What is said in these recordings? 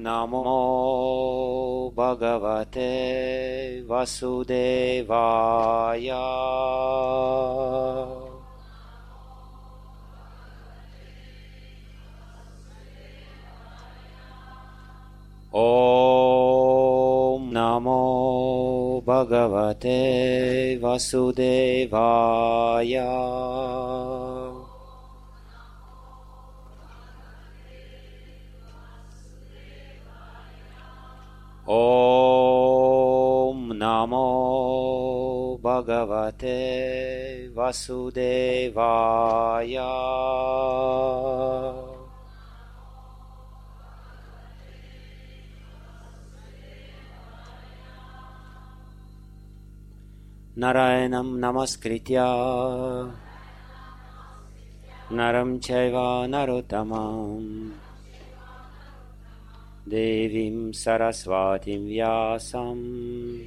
Namo Bhagavate Vasudevaya. Om Namo Bhagavate Vasudevaya. Om Namo Bhagavate Vasudevaya. Narayanam Namaskritya Naram Chaiva Narottamam Devim Saraswatim Vyasam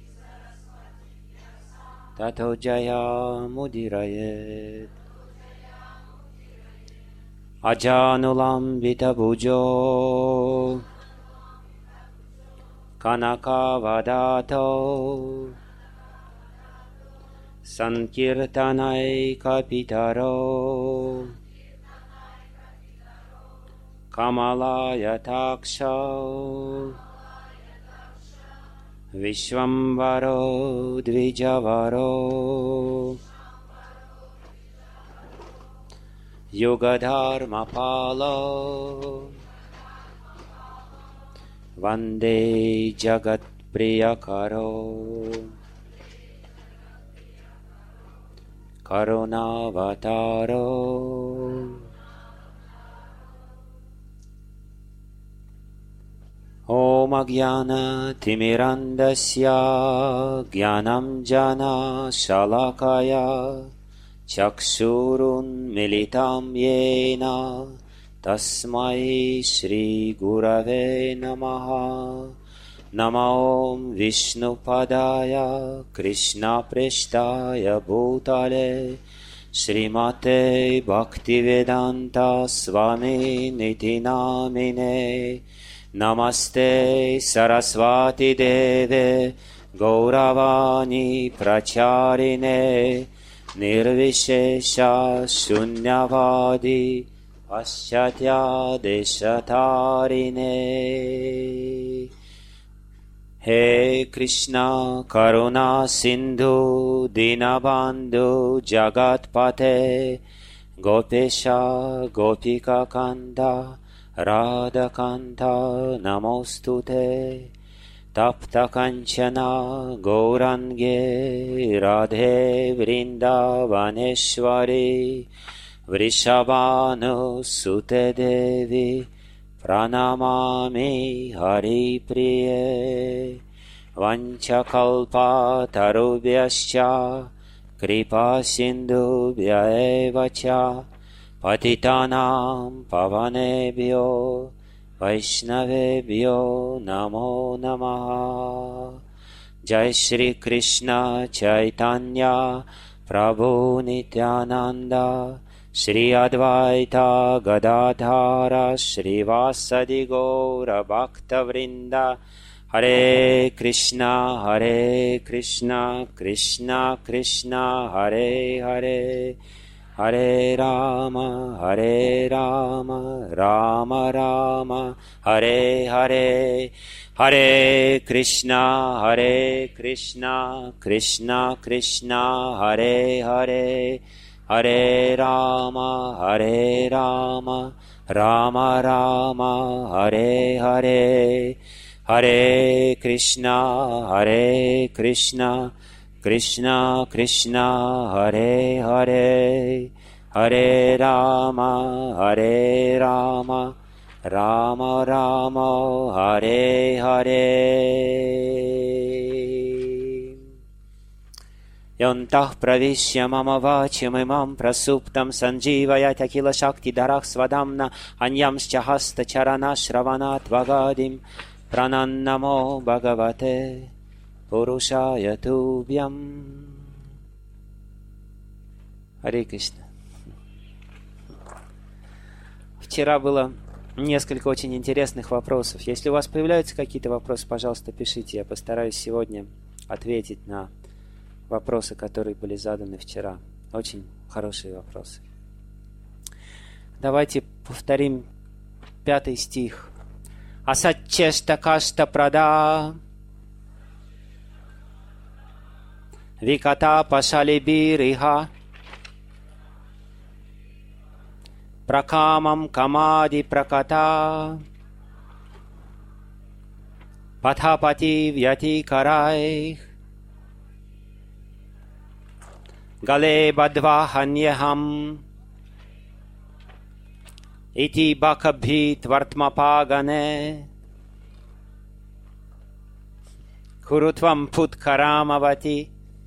Tato Jaya Mudirayet Ajanulambita Bhujo Kanakavadato Sankirtanai Kapitaro Kamalaya-taksha Vishvambaro Dvijavaro Yugadharmapalo Vande Jagat Priyakaro Karunavataro Om Agyana Timirandasya Gyanam Jana Shalakaya Chakshurun Militam Yena Tasmai Shri Gurave Namaha Namo Om Vishnupadaya Krishna Preshtaya Bhutale Srimate Bhaktivedanta Swami Niti Namine Namaste Saraswati Deve Gauravani Pracharine Nirvishesha Shunyavadi Paschatya Deshatarine. He Krishna Karuna Sindhu Dinabandhu Jagatpate Gopesha Gopika Kanda Radhakanta Namostute Tapta Kanchana Gaurange Radhe Vrindavaneshwari Vrishabhanu Sute Devi Pranamami Hari Priye Vanchakalpa Tarubhyascha Kripa Sindhubhya evacha Patitanam Pavanebhyo Vaishnavebhyo Namo Namaha. Jai Shri Krishna Chaitanya Prabhu Nityananda Shri Advaita Gadadhara Shri Vasadi Gaura Bhakta Vrinda. Hare Krishna Krishna Krishna Hare Hare Hare Rama Rama Rama Hare Hare. Hare Krishna Krishna Krishna Hare Hare. Hare Rama Rama Rama Hare Hare. Hare Krishna Krishna Krishna Hare Hare. Hare Rama Rama Rama Hare Hare. Yontah pravishya mama vachimimam prasuptam sanjivayat akila shakti darah svadamna anyamscha hasta charana shravanat vagadim pranannamo bhagavate purushaya tubhyam. Харе Кришна. Вчера было несколько очень интересных вопросов. Если у вас появляются какие-то вопросы, пожалуйста, пишите. Я постараюсь сегодня ответить на вопросы, которые были заданы вчера. Очень хорошие вопросы. Давайте повторим 5 стих. Асаччешта кашта прада виката пашалибириха пракамам камади праката патхапати вяти карайх гале бадва ханьехам ити бакабхит вартмапагане курутвам путкарамавати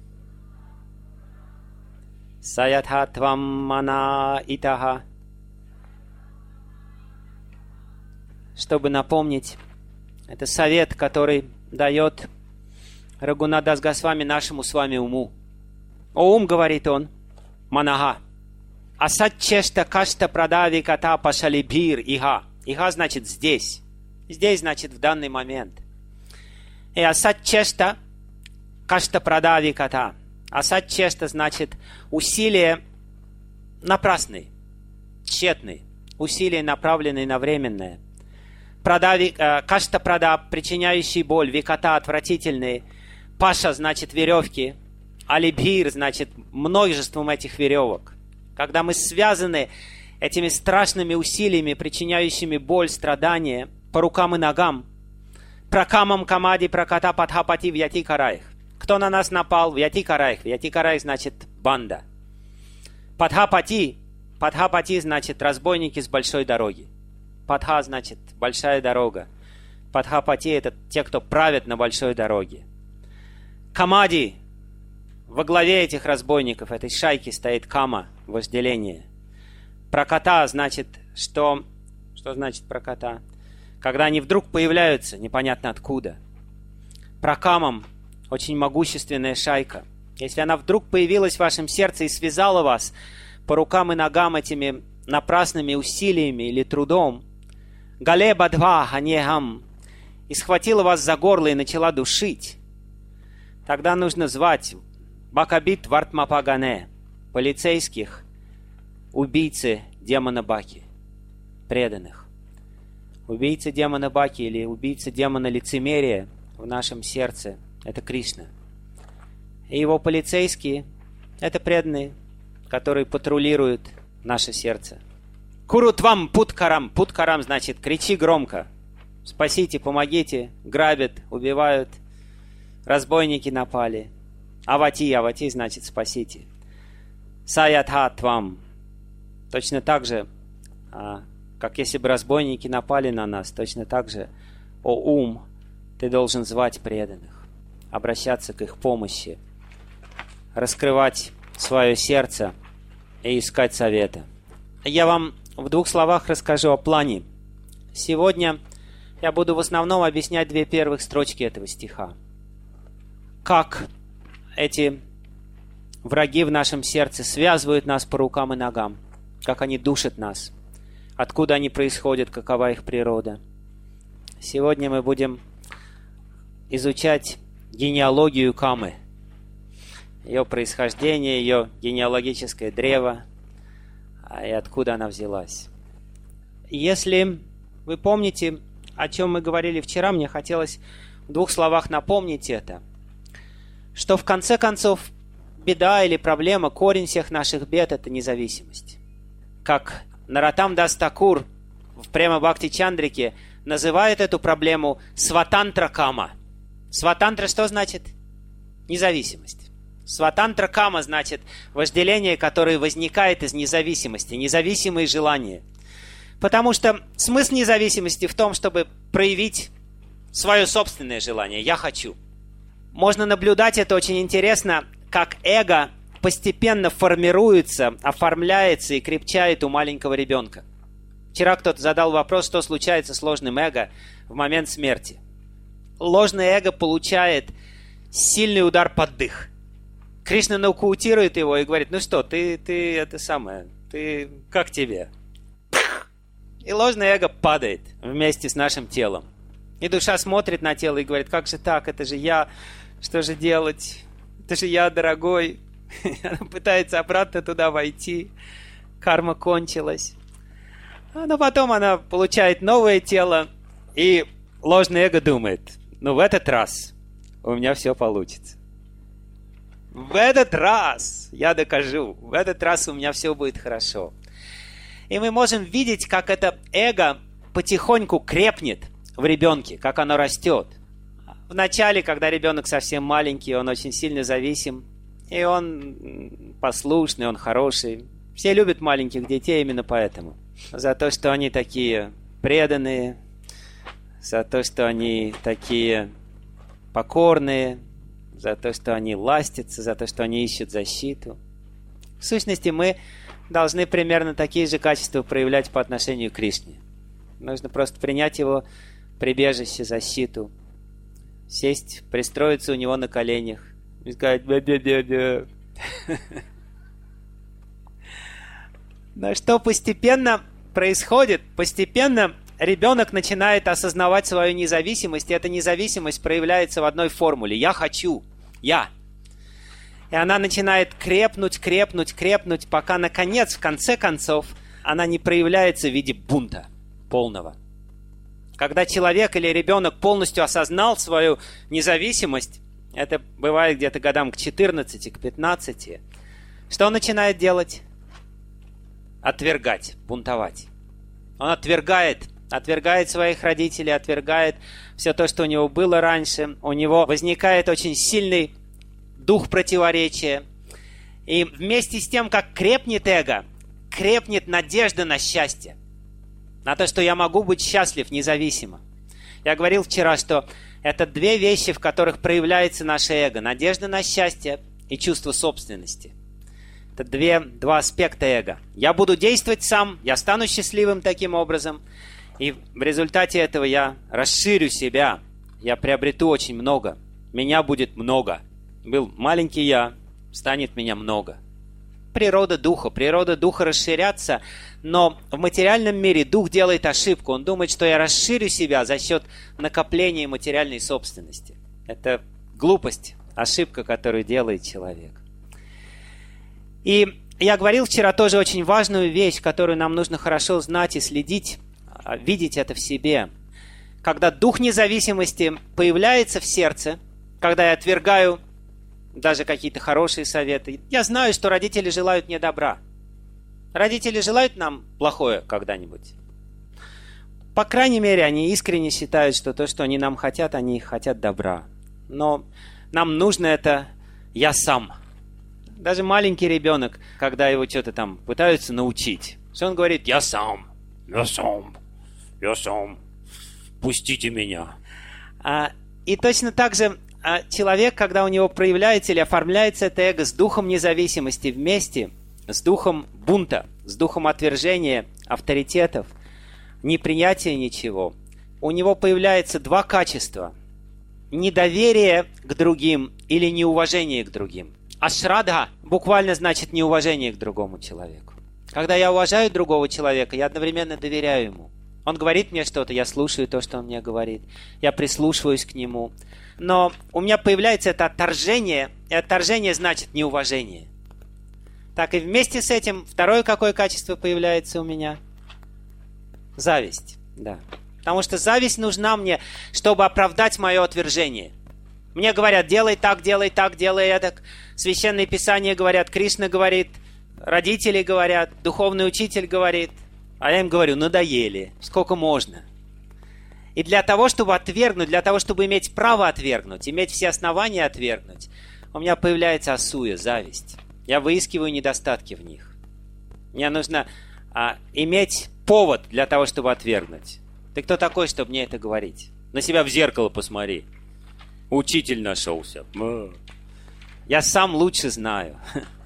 саятхатвам мана итаха. Чтобы напомнить, это совет, который дает Рагунатдас Госвами нашему с вами уму. О ум, говорит он, манага. Асаччешта кашта прадави ката пашалибир иха. Иха значит здесь. Здесь значит в данный момент. И асаччешта кашта прадави ката. Асаччешта значит усилие напрасные, тщетные, усилия, направленные на временное. Кашта прада, причиняющий боль, виката, отвратительные. Паша значит веревки, алибхир значит множеством этих веревок. Когда мы связаны этими страшными усилиями, причиняющими боль, страдания по рукам и ногам, пракамам камади праката патхапати вяти караих. Кто на нас напал? Вяти караих. Вяти караих значит банда. Патхапати. Патхапати значит разбойники с большой дороги. Патха значит большая дорога. Патхапати это те, кто правят на большой дороге. Камади. Во главе этих разбойников, этой шайки стоит кама, вожделение. Праката значит, что значит праката? Когда они вдруг появляются, непонятно откуда. Пракамам очень могущественная шайка. Если она вдруг появилась в вашем сердце и связала вас по рукам и ногам этими напрасными усилиями или трудом, гале бадва ханьехам, и схватила вас за горло и начала душить, тогда нужно звать бакабит вартмапагане, полицейских, убийцы демона Баки, преданных. Убийца демона Баки или убийца демона лицемерия в нашем сердце — это Кришна. И его полицейские — это преданные, которые патрулируют наше сердце. Курутвам путкарам. Путкарам значит кричи громко. Спасите, помогите. Грабят, убивают. Разбойники напали. Авати. Авати значит спасите. Саятхатвам. Точно так же, как если бы разбойники напали на нас, точно так же, о ум, ты должен звать преданных, обращаться к их помощи, раскрывать свое сердце и искать совета. Я вам в 2 словах расскажу о плане. Сегодня я буду в основном объяснять 2 первых строчки этого стиха. Как эти враги в нашем сердце связывают нас по рукам и ногам, как они душат нас, откуда они происходят, какова их природа. Сегодня мы будем изучать генеалогию Камы, ее происхождение, ее генеалогическое древо, и откуда она взялась. Если вы помните, о чем мы говорили вчера, мне хотелось в 2 словах напомнить это, что в конце концов беда или проблема, корень всех наших бед — это независимость. Как Нароттам Дас Такур в Према Бхакти Чандрике называет эту проблему сватантра кама. Сватантра что значит? Независимость. Сватантра кама значит вожделение, которое возникает из независимости, независимые желания. Потому что смысл независимости в том, чтобы проявить свое собственное желание. Я хочу. Можно наблюдать это очень интересно, как эго постепенно формируется, оформляется и крепчает у маленького ребенка. Вчера кто-то задал вопрос, что случается с ложным эго в момент смерти. Ложное эго получает сильный удар под дых. Кришна нокаутирует его и говорит: ну что, ты это самое, ты как тебе? И ложное эго падает вместе с нашим телом. И душа смотрит на тело и говорит: как же так, это же я, что же делать? Это же я, дорогой. Она пытается обратно туда войти. Карма кончилась. Но потом она получает новое тело, и ложное эго думает: ну в этот раз у меня все получится. В этот раз я докажу. В этот раз у меня все будет хорошо. И мы можем видеть, как это эго потихоньку крепнет в ребенке, как оно растет. Вначале, когда ребенок совсем маленький, он очень сильно зависим. И он послушный, он хороший. Все любят маленьких детей именно поэтому. За то, что они такие преданные, за то, что они такие покорные, за то, что они ластятся, за то, что они ищут защиту. В сущности, мы должны примерно такие же качества проявлять по отношению к Кришне. Нужно просто принять его прибежище, защиту, сесть, пристроиться у него на коленях и сказать: бе-бе-бе-бе. Но что постепенно происходит? Постепенно ребенок начинает осознавать свою независимость, и эта независимость проявляется в одной формуле: «Я хочу», «я». И она начинает крепнуть, пока, наконец, в конце концов, она не проявляется в виде бунта полного. Когда человек или ребенок полностью осознал свою независимость, это бывает где-то годам к 14, к 15, что он начинает делать? Отвергать, бунтовать. Он отвергает своих родителей, отвергает все то, что у него было раньше. У него возникает очень сильный дух противоречия. И вместе с тем, как крепнет эго, крепнет надежда на счастье. На то, что я могу быть счастлив независимо. Я говорил вчера, что это две вещи, в которых проявляется наше эго. Надежда на счастье и чувство собственности. Это два аспекта эго. Я буду действовать сам, я стану счастливым таким образом. И в результате этого я расширю себя. Я приобрету очень много. Меня будет много. Был маленький я, станет меня много. Природа духа расширяться, но в материальном мире дух делает ошибку. Он думает, что я расширю себя за счет накопления материальной собственности. Это глупость, ошибка, которую делает человек. И я говорил вчера тоже очень важную вещь, которую нам нужно хорошо знать и следить, видеть это в себе. Когда дух независимости появляется в сердце, когда я отвергаю даже какие-то хорошие советы. Я знаю, что родители желают мне добра. Родители желают нам плохое когда-нибудь. По крайней мере, они искренне считают, что то, что они нам хотят, они хотят добра. Но нам нужно это «я сам». Даже маленький ребенок, когда его что-то там пытаются научить, что он говорит: «Я сам, я сам, я сам, пустите меня». И точно так же человек, когда у него проявляется или оформляется это эго с духом независимости вместе, с духом бунта, с духом отвержения авторитетов, непринятия ничего, у него появляется два качества: недоверие к другим или неуважение к другим. Ашрадха буквально значит неуважение к другому человеку. Когда я уважаю другого человека, я одновременно доверяю ему. Он говорит мне что-то, я слушаю то, что он мне говорит, я прислушиваюсь к нему. Но у меня появляется это отторжение, и отторжение значит неуважение. Так и вместе с этим второе какое качество появляется у меня? Зависть, да. Потому что зависть нужна мне, чтобы оправдать мое отвержение. Мне говорят: делай так, делай так. Священные Писания говорят, Кришна говорит, родители говорят, духовный учитель говорит. А я им говорю: надоели, сколько можно. И для того, чтобы отвергнуть, для того, чтобы иметь право отвергнуть, иметь все основания отвергнуть, у меня появляется асуя, зависть. Я выискиваю недостатки в них. Мне нужно иметь повод для того, чтобы отвергнуть. Ты кто такой, чтобы мне это говорить? На себя в зеркало посмотри. Учитель нашелся. Я сам лучше знаю.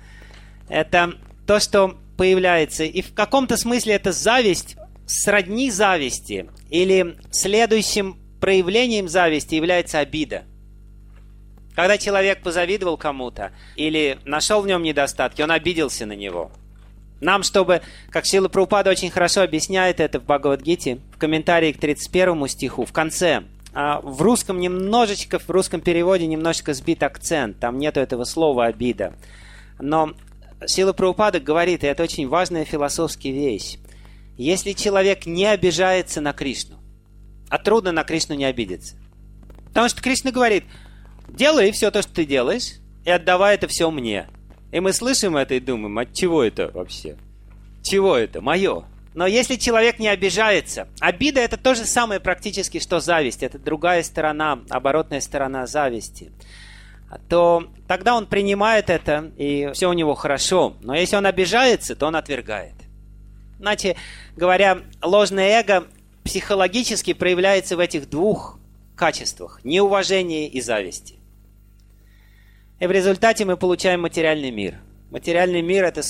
Это то, что появляется. И в каком-то смысле это зависть сродни зависти. Или следующим проявлением зависти является обида. Когда человек позавидовал кому-то или нашел в нем недостатки, он обиделся на него. Нам, чтобы, как Шрила Прабхупада очень хорошо объясняет это в Бхагавад-гите, в комментарии к 31 стиху, в конце, в русском немножечко, в русском переводе немножечко сбит акцент, там нету этого слова «обида». Но Шрила Прабхупада говорит, и это очень важная философская вещь, если человек не обижается на Кришну, а трудно на Кришну не обидеться. Потому что Кришна говорит, делай все то, что ты делаешь, и отдавай это все мне. И мы слышим это и думаем, от чего это вообще? Чего это? Мое. Но если человек не обижается, обида это то же самое практически, что зависть. Это другая сторона, оборотная сторона зависти. То тогда он принимает это, и все у него хорошо. Но если он обижается, то он отвергает. Иначе говоря, ложное эго психологически проявляется в этих двух качествах – неуважения и зависти. И в результате мы получаем материальный мир. Материальный мир – это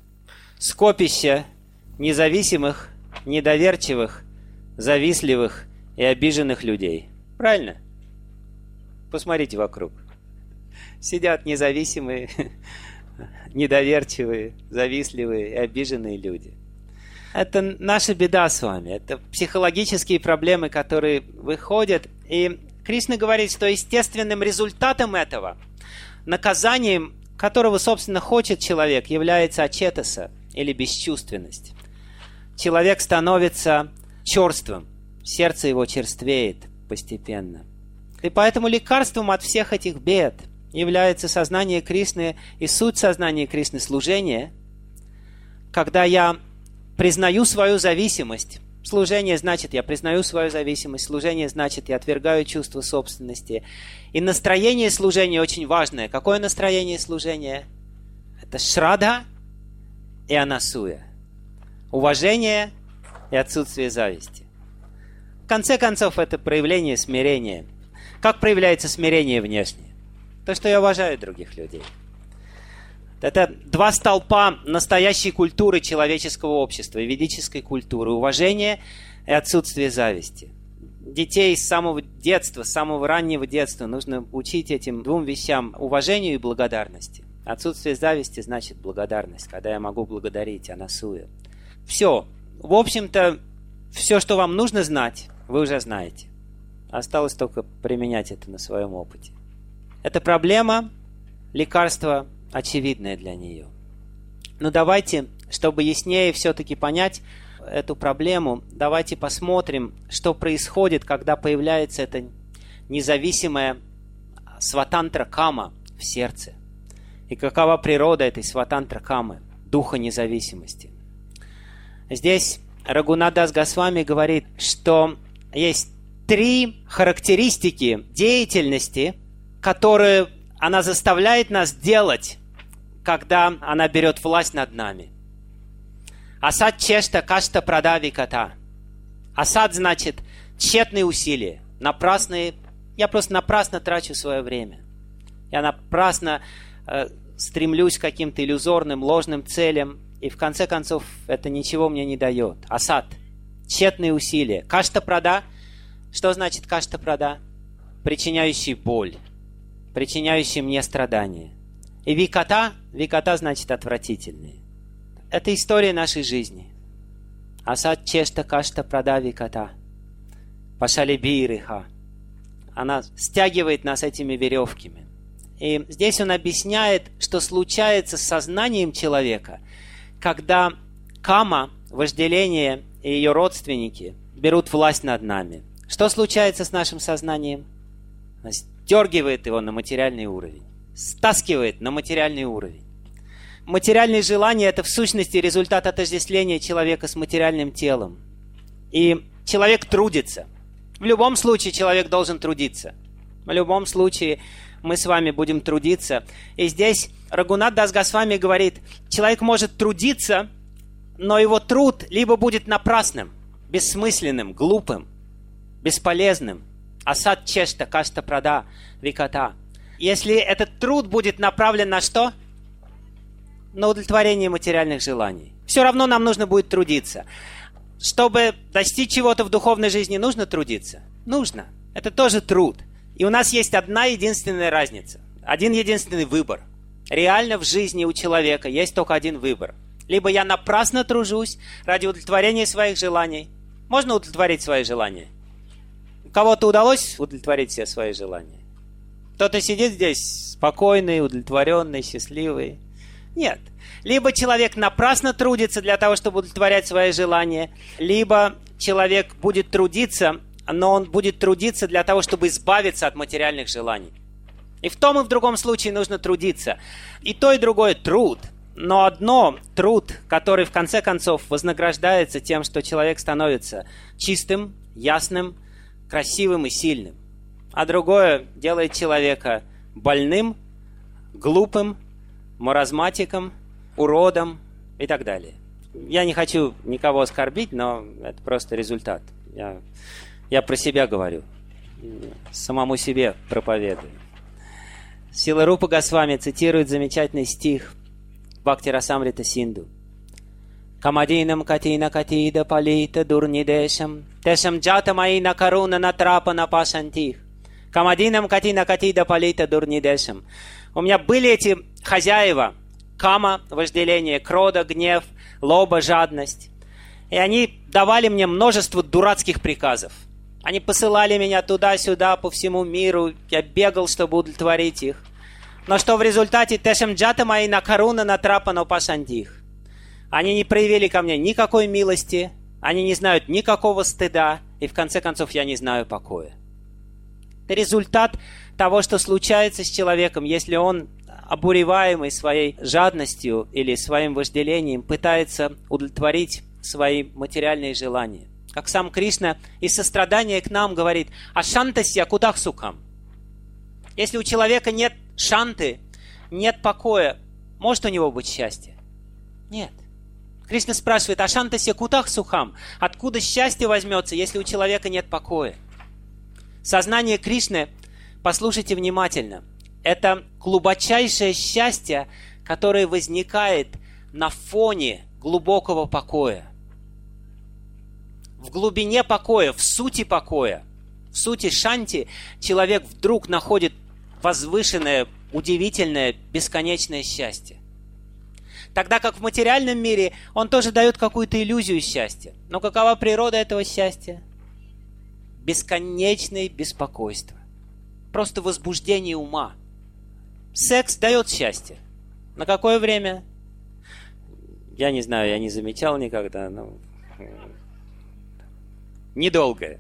скопище независимых, недоверчивых, завистливых и обиженных людей. Правильно? Посмотрите вокруг. Сидят независимые, недоверчивые, завистливые и обиженные люди. Это наша беда с вами. Это психологические проблемы, которые выходят. И Кришна говорит, что естественным результатом этого, наказанием, которого, собственно, хочет человек, является ачетаса, или бесчувственность. Человек становится черствым, сердце его черствеет постепенно. И поэтому лекарством от всех этих бед является сознание Кришны и суть сознания Кришны служение, когда я признаю свою зависимость. Служение значит, я признаю свою зависимость. Служение значит, я отвергаю чувство собственности. И настроение служения очень важное. Какое настроение служения? Это шрадха и анасуя. Уважение и отсутствие зависти. В конце концов, это проявление смирения. Как проявляется смирение внешне? То, что я уважаю других людей. Это два столпа настоящей культуры человеческого общества, ведической культуры. Уважение и отсутствие зависти. Детей с самого детства, с самого раннего детства нужно учить этим двум вещам: уважению и благодарности. Отсутствие зависти значит благодарность, когда я могу благодарить, анасуя. Все. В общем-то, все, что вам нужно знать, вы уже знаете. Осталось только применять это на своем опыте. Это проблема, лекарство очевидное для нее. Но давайте, чтобы яснее все-таки понять эту проблему, давайте посмотрим, что происходит, когда появляется эта независимая сватантра-кама в сердце. И какова природа этой сватантра-камы, духа независимости. Здесь Рагунат Дас Госвами говорит, что есть 3 характеристики деятельности, которые она заставляет нас делать, когда она берет власть над нами. Асад чешта кашта прадави ката. Асад значит тщетные усилия, напрасные. Я просто напрасно трачу свое время. Я напрасно стремлюсь к каким-то иллюзорным, ложным целям, и в конце концов это ничего мне не дает. Асад. Тщетные усилия. Кашта прада. Что значит кашта прада? Причиняющий боль, причиняющий мне страдания. И виката значит отвратительные. Это история нашей жизни. Асад чешта кашта прада виката. Пашалибириха. Она стягивает нас этими веревками. И здесь он объясняет, что случается с сознанием человека, когда кама, вожделение и ее родственники берут власть над нами. Что случается с нашим сознанием? Она стергивает его на материальный уровень, стаскивает на материальный уровень. Материальные желания – это в сущности результат отождествления человека с материальным телом. И человек трудится. В любом случае человек должен трудиться. В любом случае мы с вами будем трудиться. И здесь Рагунат Дас Госвами говорит, человек может трудиться, но его труд либо будет напрасным, бессмысленным, глупым, бесполезным. Асад чешта кашта прада виката. Если этот труд будет направлен на что? На удовлетворение материальных желаний. Все равно нам нужно будет трудиться. Чтобы достичь чего-то в духовной жизни, нужно трудиться? Нужно. Это тоже труд. И у нас есть одна единственная разница. Один единственный выбор. Реально в жизни у человека есть только один выбор. Либо я напрасно тружусь ради удовлетворения своих желаний. Можно удовлетворить свои желания? Кого-то удалось удовлетворить все свои желания? Кто-то сидит здесь спокойный, удовлетворенный, счастливый? Нет. Либо человек напрасно трудится для того, чтобы удовлетворять свои желания, либо человек будет трудиться, но он будет трудиться для того, чтобы избавиться от материальных желаний. И в том и в другом случае нужно трудиться. И то, и другое труд. Но одно труд, который в конце концов вознаграждается тем, что человек становится чистым, ясным, красивым и сильным. А другое делает человека больным, глупым, маразматиком, уродом и так далее. Я не хочу никого оскорбить, но это просто результат. Я про себя говорю. Самому себе проповедую. Сила Рупа Госвами цитирует замечательный стих Бхакти Расамрита Синду. Камадинам катина катида палита дурнидешам тешам джата маина каруна натрапа напашантих. Камадинам катина катида палита дурнидешам. У меня были эти хозяева: кама, вожделение, крода, гнев, лоба, жадность. И они давали мне множество дурацких приказов. Они посылали меня туда-сюда, по всему миру. Я бегал, чтобы удовлетворить их. Но что в результате? Тешем джата мои на каруна натрапано пашандих. Они не проявили ко мне никакой милости. Они не знают никакого стыда. И в конце концов я не знаю покоя. Это результат того, что случается с человеком, если он, обуреваемый своей жадностью или своим вожделением, пытается удовлетворить свои материальные желания. Как сам Кришна из сострадания к нам говорит: «Ашантасья кутах сукам». Если у человека нет шанты, нет покоя, может у него быть счастье? Нет. Кришна спрашивает: «Ашантасья кутах сукам». Откуда счастье возьмется, если у человека нет покоя? Сознание Кришны, послушайте внимательно, это глубочайшее счастье, которое возникает на фоне глубокого покоя. В глубине покоя, в сути покоя, в сути шанти, человек вдруг находит возвышенное, удивительное, бесконечное счастье. Тогда как в материальном мире он тоже дает какую-то иллюзию счастья. Но какова природа этого счастья? Бесконечное беспокойство. Просто возбуждение ума. Секс дает счастье. На какое время? Я не знаю, я не замечал никогда, но... недолгое.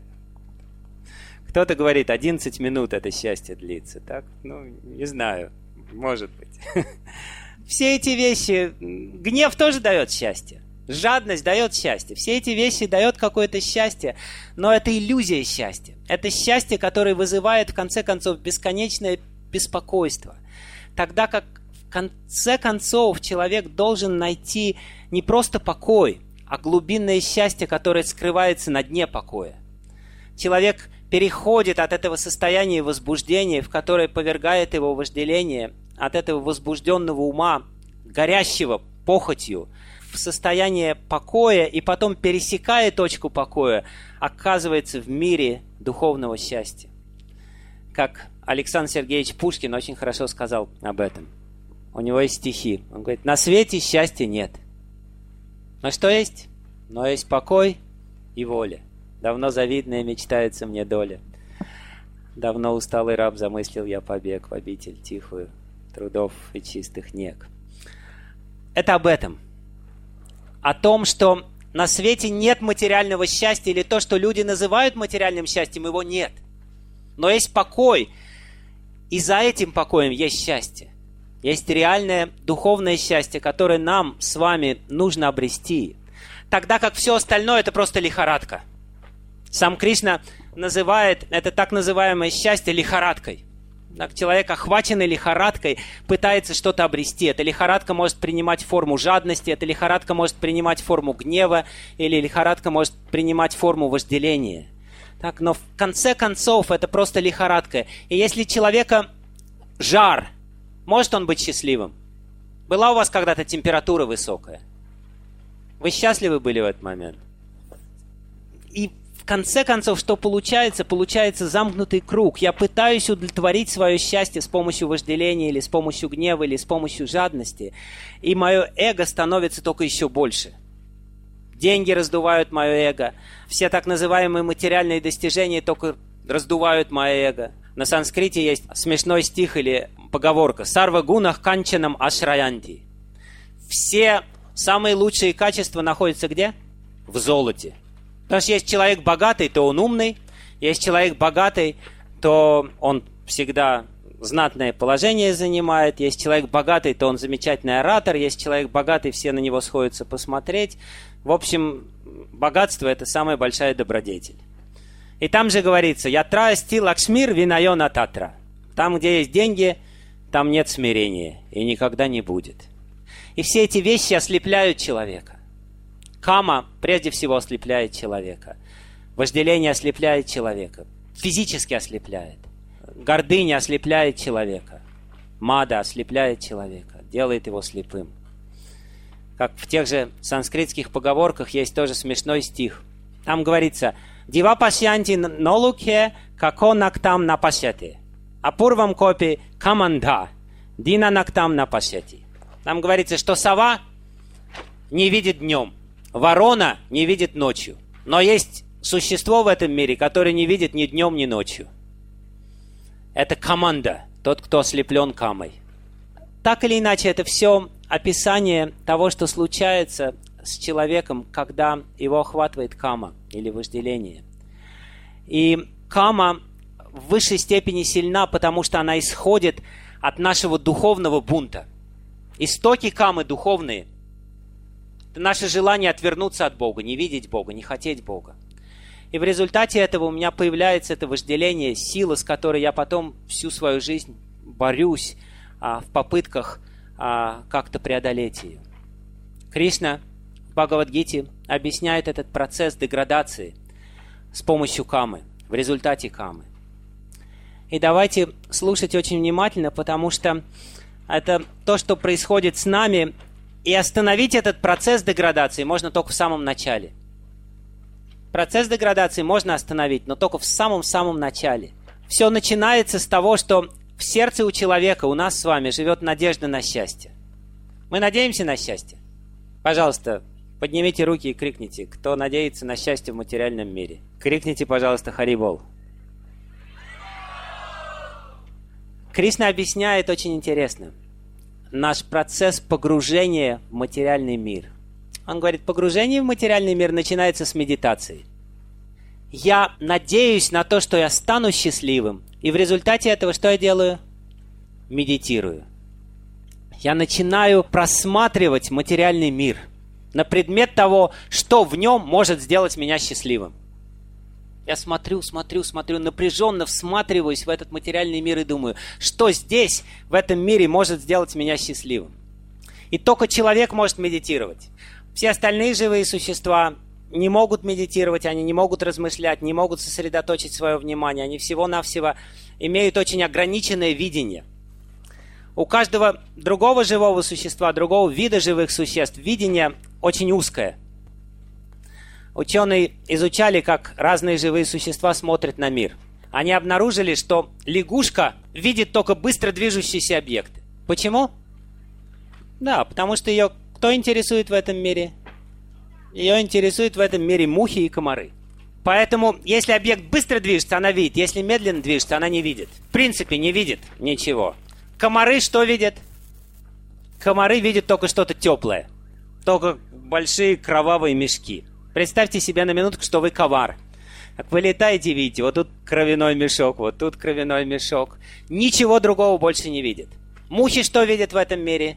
Кто-то говорит, 11 минут это счастье длится. Так? Не знаю. Может быть. Все эти вещи... Гнев тоже дает счастье. Жадность дает счастье. Все эти вещи дают какое-то счастье. Но это иллюзия счастья. Это счастье, которое вызывает, в конце концов, бесконечное беспокойство. Тогда как, в конце концов, человек должен найти не просто покой, а глубинное счастье, которое скрывается на дне покоя. Человек переходит от этого состояния возбуждения, в которое повергает его вожделение, от этого возбужденного ума, горящего похотью, в состояние покоя, и потом, пересекая точку покоя, оказывается в мире духовного счастья. Как Александр Сергеевич Пушкин очень хорошо сказал об этом. У него есть стихи. Он говорит: «На свете счастья нет. Но что есть? Но есть покой и воля. Давно завидная мечтается мне доля. Давно усталый раб замыслил я побег в обитель тихую, трудов и чистых нег». Это об этом. О том, что на свете нет материального счастья, или то, что люди называют материальным счастьем, его нет. Но есть покой, и за этим покоем есть счастье. Есть реальное духовное счастье, которое нам с вами нужно обрести. Тогда как все остальное это просто лихорадка. Сам Кришна называет это так называемое счастье лихорадкой. Человек, охваченный лихорадкой, пытается что-то обрести. Эта лихорадка может принимать форму жадности, эта лихорадка может принимать форму гнева, или лихорадка может принимать форму вожделения. Так, но в конце концов это просто лихорадка. И если человека жар, может он быть счастливым? Была у вас когда-то температура высокая? Вы счастливы были в этот момент? И в конце концов, что получается? Получается замкнутый круг. Я пытаюсь удовлетворить свое счастье с помощью вожделения, или с помощью гнева, или с помощью жадности. И мое эго становится только еще больше. Деньги раздувают мое эго. Все так называемые материальные достижения только раздувают мое эго. На санскрите есть смешной стих или поговорка «Сарва гунах канчанам ашраянти». Все самые лучшие качества находятся где? В золоте. Потому что есть человек богатый, то он умный. Есть человек богатый, то он всегда знатное положение занимает. Есть человек богатый, то он замечательный оратор. Есть человек богатый, все на него сходятся посмотреть. В общем, богатство – это самая большая добродетель. И там же говорится «Ятра асти лакшмир винайона татра». Там, где есть деньги, там нет смирения и никогда не будет. И все эти вещи ослепляют человека. Кама прежде всего ослепляет человека. Вожделение ослепляет человека. Физически ослепляет. Гордыня ослепляет человека. Мада ослепляет человека. Делает его слепым. Как в тех же санскритских поговорках есть тоже смешной стих. Там говорится «Дива пашьянти нолукхе како нактам напашяти, апурвам копи каманда, дина нактам напашяти». Там говорится, что сова не видит днем, ворона не видит ночью. Но есть существо в этом мире, которое не видит ни днем, ни ночью. Это каманда, тот, кто ослеплен камой. Так или иначе, это все описание того, что случается с человеком, когда его охватывает кама или вожделение. И кама в высшей степени сильна, потому что она исходит от нашего духовного бунта. Истоки камы духовные – это наше желание отвернуться от Бога, не видеть Бога, не хотеть Бога. И в результате этого у меня появляется это вожделение, сила, с которой я потом всю свою жизнь борюсь в попытках как-то преодолеть ее. Кришна в Бхагавад-гите объясняет этот процесс деградации с помощью камы, в результате камы. И давайте слушать очень внимательно, потому что это то, что происходит с нами, и остановить этот процесс деградации можно только в самом начале. Процесс деградации можно остановить, но только в самом-самом начале. Все начинается с того, что в сердце у человека, у нас с вами, живет надежда на счастье. Мы надеемся на счастье? Пожалуйста, поднимите руки и крикните, кто надеется на счастье в материальном мире. Крикните, пожалуйста, Харибол. Кришна объясняет очень интересно наш процесс погружения в материальный мир. Он говорит, погружение в материальный мир начинается с медитации. Я надеюсь на то, что я стану счастливым, и в результате этого что я делаю? Медитирую. Я начинаю просматривать материальный мир на предмет того, что в нем может сделать меня счастливым. Я смотрю, напряженно всматриваюсь в этот материальный мир и думаю, что здесь, в этом мире, может сделать меня счастливым. И только человек может медитировать. Все остальные живые существа не могут медитировать, они не могут размышлять, не могут сосредоточить свое внимание. Они всего-навсего имеют очень ограниченное видение. У каждого другого живого существа, другого вида живых существ, видение очень узкое. Ученые изучали, как разные живые существа смотрят на мир. Они обнаружили, что лягушка видит только быстро движущиеся объекты. Почему? Да, потому что ее кто интересует в этом мире? Ее интересуют в этом мире мухи и комары. Поэтому, если объект быстро движется, она видит. Если медленно движется, она не видит. В принципе, не видит ничего. Комары что видят? Комары видят только что-то теплое. Только большие кровавые мешки. Представьте себе на минутку, что вы комар. Как вы летаете, видите, вот тут кровяной мешок, вот тут кровяной мешок. Ничего другого больше не видит. Мухи что видят в этом мире?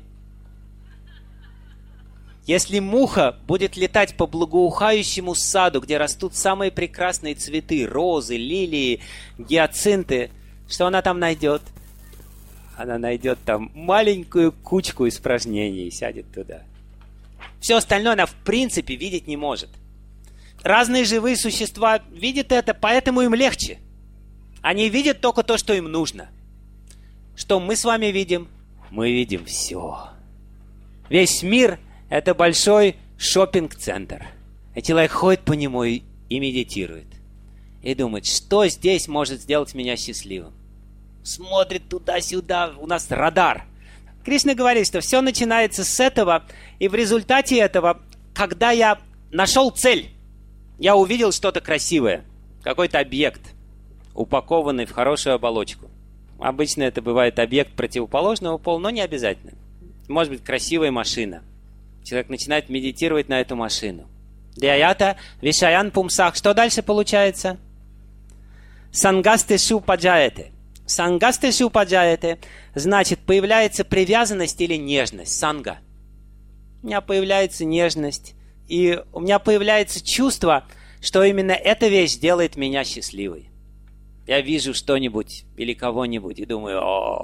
Если муха будет летать по благоухающему саду, где растут самые прекрасные цветы, розы, лилии, гиацинты, что она там найдет? Она найдет там маленькую кучку испражнений и сядет туда. Все остальное она в принципе видеть не может. Разные живые существа видят это, поэтому им легче. Они видят только то, что им нужно. Что мы с вами видим? Мы видим все. Весь мир – это большой шоппинг-центр. И человек ходит по нему и и медитирует. И думает, что здесь может сделать меня счастливым. Смотрит туда-сюда, у нас радар. Кришна говорит, что все начинается с этого, и в результате этого, когда я нашел цель, я увидел что-то красивое, какой-то объект, упакованный в хорошую оболочку. Обычно это бывает объект противоположного пола, но не обязательно. Может быть, красивая машина. Человек начинает медитировать на эту машину. Дьяята вишаян пумсах. Что дальше получается? Сангастешу паджаете. Сангастешу паджаете значит, появляется привязанность или нежность. Санга. У меня появляется нежность. И у меня появляется чувство, что именно эта вещь делает меня счастливой. Я вижу что-нибудь или кого-нибудь и думаю,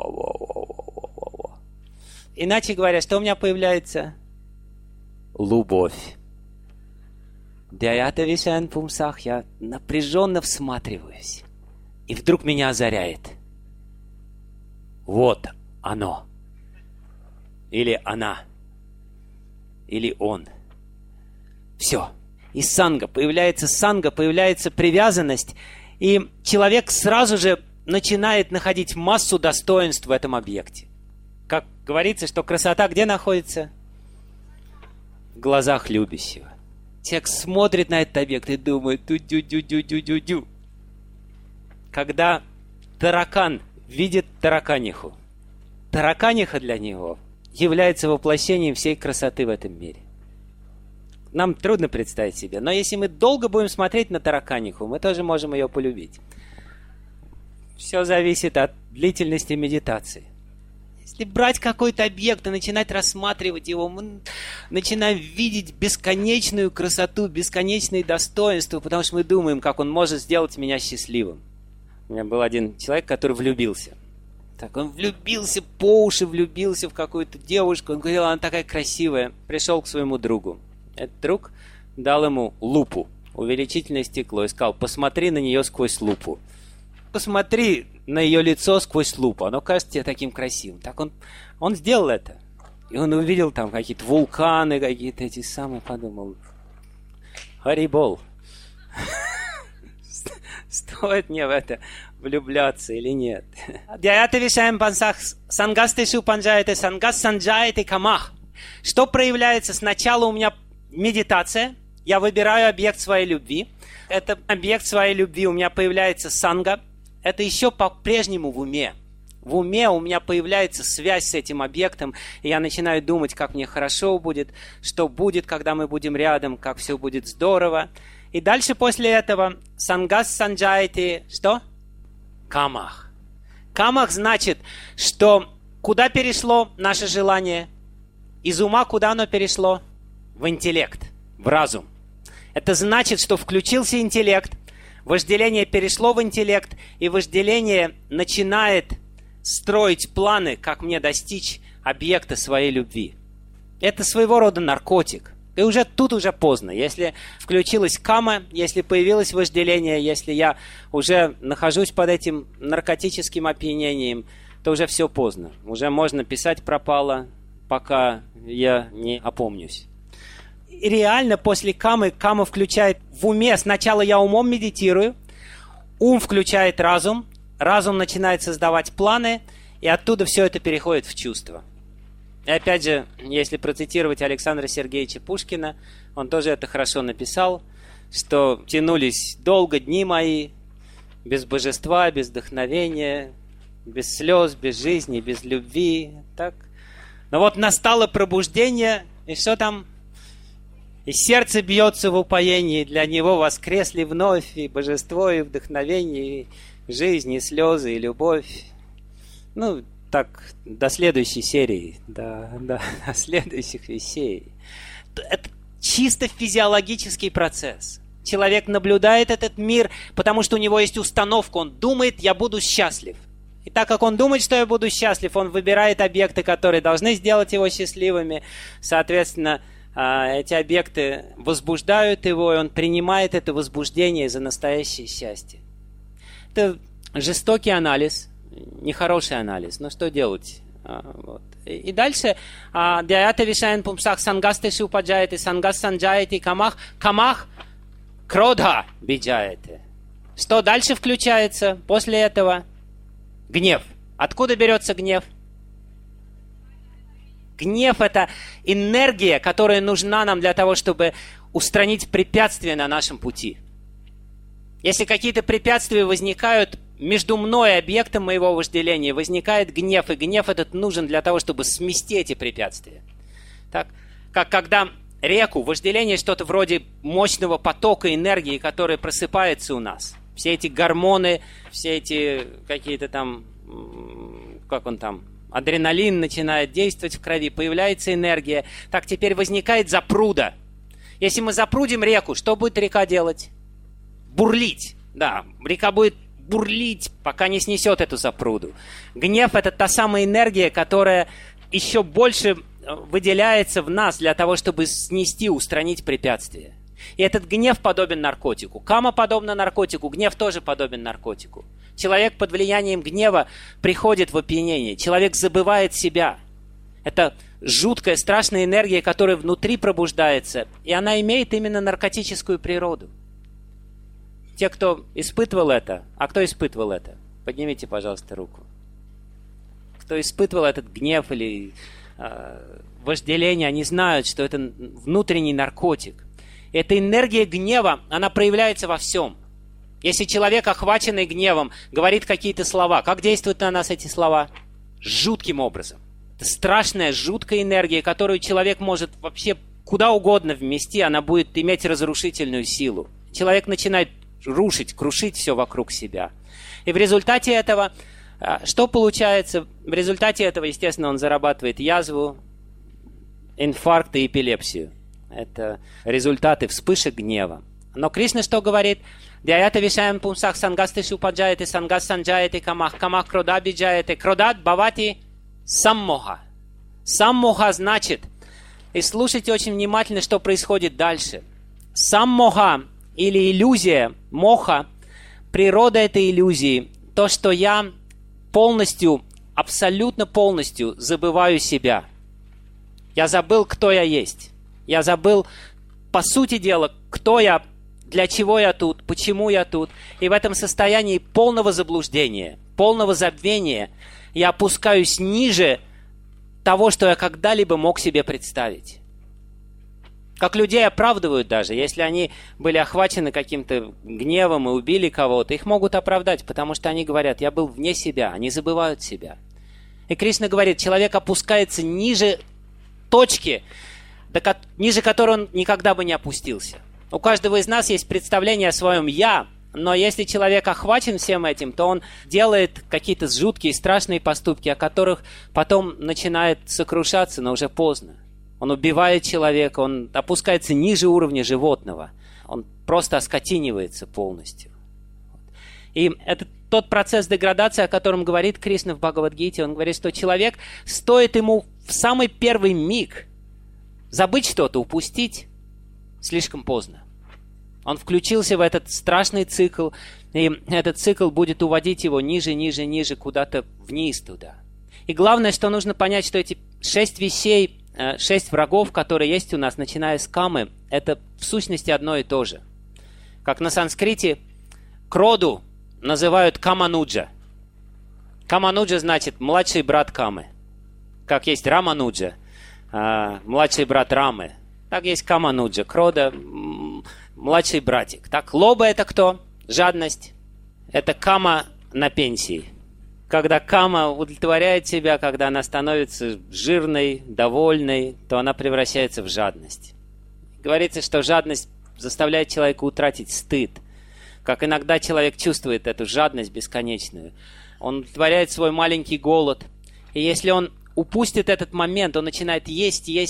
иначе говоря, что у меня появляется? Любовь. Дьяята вишаян пумсах. Я напряженно всматриваюсь. И вдруг меня озаряет. Вот оно. Или она. Или он. Все. Из санга появляется привязанность, и человек сразу же начинает находить массу достоинств в этом объекте. Как говорится, что красота где находится? В глазах любящего. Человек смотрит на этот объект и думает, дю-дю-дю-дю-дю-дю. Когда таракан видит тараканиху, тараканиха для него является воплощением всей красоты в этом мире. Нам трудно представить себе, но если мы долго будем смотреть на тараканиху, мы тоже можем ее полюбить. Все зависит от длительности медитации. Если брать какой-то объект и начинать рассматривать его, мы начинаем видеть бесконечную красоту, бесконечные достоинства, потому что мы думаем, как он может сделать меня счастливым. У меня был один человек, который влюбился. Так, он влюбился по уши, влюбился в какую-то девушку. Он говорил, она такая красивая. Пришел к своему другу. Этот друг дал ему лупу, увеличительное стекло, и сказал, посмотри на нее сквозь лупу. Посмотри на ее лицо сквозь лупу. Оно кажется тебе таким красивым. Так он сделал это. И он увидел там какие-то вулканы, какие-то эти самые, подумал, Харибол. Стоит мне в это влюбляться или нет? Дьяята вишаян пумсах сангастешу паджаете сангас санджаете камах. Что проявляется? Сначала у меня медитация. Я выбираю объект своей любви. Это объект своей любви. У меня появляется санга. Это еще по-прежнему в уме. В уме у меня появляется связь с этим объектом, и я начинаю думать, как мне хорошо будет, что будет, когда мы будем рядом, как все будет здорово. И дальше после этого сангас санджаете, что? Камах. Камах значит, что куда перешло наше желание? Из ума куда оно перешло? В интеллект, в разум. Это значит, что включился интеллект, вожделение перешло в интеллект, и вожделение начинает строить планы, как мне достичь объекта своей любви. Это своего рода наркотик. И уже тут уже поздно. Если включилась кама, если появилось вожделение, если я уже нахожусь под этим наркотическим опьянением, то уже все поздно. Уже можно писать пропало, пока я не опомнюсь. И реально после камы, кама включает в уме. Сначала я умом медитирую, ум включает разум, разум начинает создавать планы, и оттуда все это переходит в чувства. И опять же, если процитировать Александра Сергеевича Пушкина, он тоже это хорошо написал, что тянулись долго дни мои, без божества, без вдохновения, без слез, без жизни, без любви. Так. Но вот настало пробуждение, и что там? И сердце бьется в упоении, для него воскресли вновь и божество, и вдохновение, и жизнь, и слезы, и любовь. Ну, так, до следующей серии, до следующих вещей. Это чисто физиологический процесс. Человек наблюдает этот мир, потому что у него есть установка, он думает, я буду счастлив. И так как он думает, что я буду счастлив, он выбирает объекты, которые должны сделать его счастливыми. Соответственно, эти объекты возбуждают его, и он принимает это возбуждение за настоящее счастье. Это жестокий анализ, нехороший анализ. Но что делать? Вот. И дальше дьяята вишаян пумсах сангастешу паджаете сангас санджаете камах. Камах Крода биджаяте. Что дальше включается после этого? Гнев. Откуда берется гнев? Гнев – это энергия, которая нужна нам для того, чтобы устранить препятствия на нашем пути. Если какие-то препятствия возникают между мной и объектом моего вожделения, возникает гнев, и гнев этот нужен для того, чтобы смести эти препятствия. Так? Как когда реку, вожделение что-то вроде мощного потока энергии, который просыпается у нас. Все эти гормоны, все эти какие-то там, адреналин начинает действовать в крови, появляется энергия. Так теперь возникает запруда. Если мы запрудим реку, что будет река делать? Бурлить. Да, река будет бурлить, пока не снесет эту запруду. Гнев – это та самая энергия, которая еще больше выделяется в нас для того, чтобы снести, устранить препятствия. И этот гнев подобен наркотику. Кама подобна наркотику, гнев тоже подобен наркотику. Человек под влиянием гнева приходит в опьянение. Человек забывает себя. Это жуткая, страшная энергия, которая внутри пробуждается. И она имеет именно наркотическую природу. Те, кто испытывал это, а кто испытывал это? Поднимите, пожалуйста, руку. Кто испытывал этот гнев или вожделение, они знают, что это внутренний наркотик. Эта энергия гнева, она проявляется во всем. Если человек, охваченный гневом, говорит какие-то слова, как действуют на нас эти слова? Жутким образом. Это страшная, жуткая энергия, которую человек может вообще куда угодно вмести, она будет иметь разрушительную силу. Человек начинает рушить, крушить все вокруг себя. И в результате этого, что получается? В результате этого, естественно, он зарабатывает язву, инфаркт и эпилепсию. Это результаты вспышек гнева. Но Кришна что говорит? Дьяята вишаям пумсах сангастишу паджаяте, сангас санджаяте камах, камах крода биджаяте, кродат бавати саммоха. Саммоха значит, и слушайте очень внимательно, что происходит дальше. Саммоха или иллюзия, моха, природа этой иллюзии, то, что я полностью, абсолютно полностью забываю себя. Я забыл, кто я есть. Я забыл, по сути дела, кто я, для чего я тут, почему я тут. И в этом состоянии полного заблуждения, полного забвения я опускаюсь ниже того, что я когда-либо мог себе представить. Как людей оправдывают даже, если они были охвачены каким-то гневом и убили кого-то, их могут оправдать, потому что они говорят, я был вне себя, они забывают себя. И Кришна говорит, человек опускается ниже точки, ниже которой он никогда бы не опустился. У каждого из нас есть представление о своем «я», но если человек охвачен всем этим, то он делает какие-то жуткие, страшные поступки, о которых потом начинает сокрушаться, но уже поздно. Он убивает человека, он опускается ниже уровня животного. Он просто оскотинивается полностью. И это тот процесс деградации, о котором говорит Кришна в Бхагавад-гите. Он говорит, что человек, стоит ему в самый первый миг забыть что-то, упустить, слишком поздно. Он включился в этот страшный цикл, и этот цикл будет уводить его ниже, ниже, ниже, куда-то вниз туда. И главное, что нужно понять, что эти 6 вещей, 6 врагов, которые есть у нас, начиная с камы, это в сущности одно и то же. Как на санскрите кроду называют камануджа. Камануджа значит младший брат камы. Как есть рамануджа, младший брат Рамы. Так есть камануджа, крода, младший братик. Так, лоба это кто? Жадность. Это кама на пенсии. Когда кама удовлетворяет себя, когда она становится жирной, довольной, то она превращается в жадность. Говорится, что жадность заставляет человека утратить стыд. Как иногда человек чувствует эту жадность бесконечную. Он удовлетворяет свой маленький голод. И если он упустит этот момент, он начинает есть, и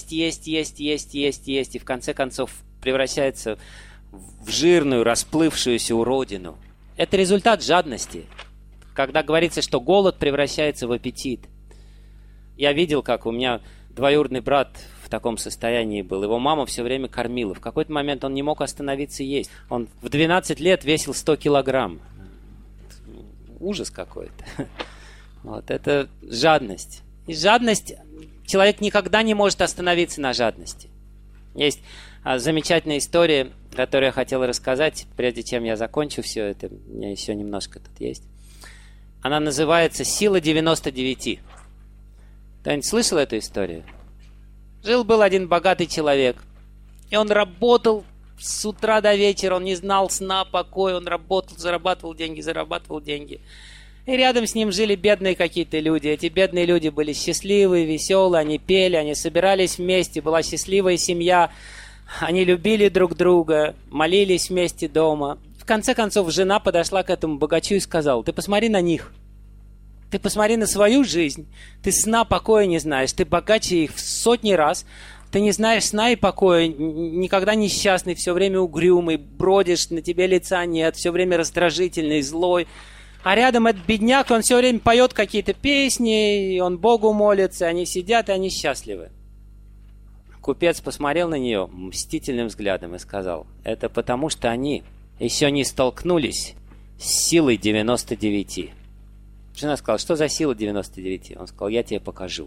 в конце концов превращается в жирную, расплывшуюся уродину. Это результат жадности. Когда говорится, что голод превращается в аппетит. Я видел, как у меня двоюродный брат в таком состоянии был. Его мама все время кормила. В какой-то момент он не мог остановиться есть. Он в 12 лет весил 100 килограмм. Ужас какой-то. Вот, это жадность. И жадность, человек никогда не может остановиться на жадности. Есть замечательная история которую я хотел рассказать, прежде чем я закончу все это, у меня еще немножко тут есть. Она называется «Сила 99». Кто-нибудь слышал эту историю? Жил-был один богатый человек, и он работал с утра до вечера, он не знал сна, покоя, он работал, зарабатывал деньги. И рядом с ним жили бедные какие-то люди. Эти бедные люди были счастливые, веселые, они пели, они собирались вместе, была счастливая семья, они любили друг друга, молились вместе дома. В конце концов, жена подошла к этому богачу и сказала: ты посмотри на них, ты посмотри на свою жизнь, ты сна, покоя не знаешь, ты богаче их в сотни раз, ты не знаешь сна и покоя, никогда несчастный, все время угрюмый, бродишь, на тебе лица нет, все время раздражительный, злой. А рядом этот бедняк, он все время поет какие-то песни, и он Богу молится, они сидят, и они счастливы. Купец посмотрел на нее мстительным взглядом и сказал: это потому, что они еще не столкнулись с силой 99. Жена сказала: что за сила 99? Он сказал: я тебе покажу.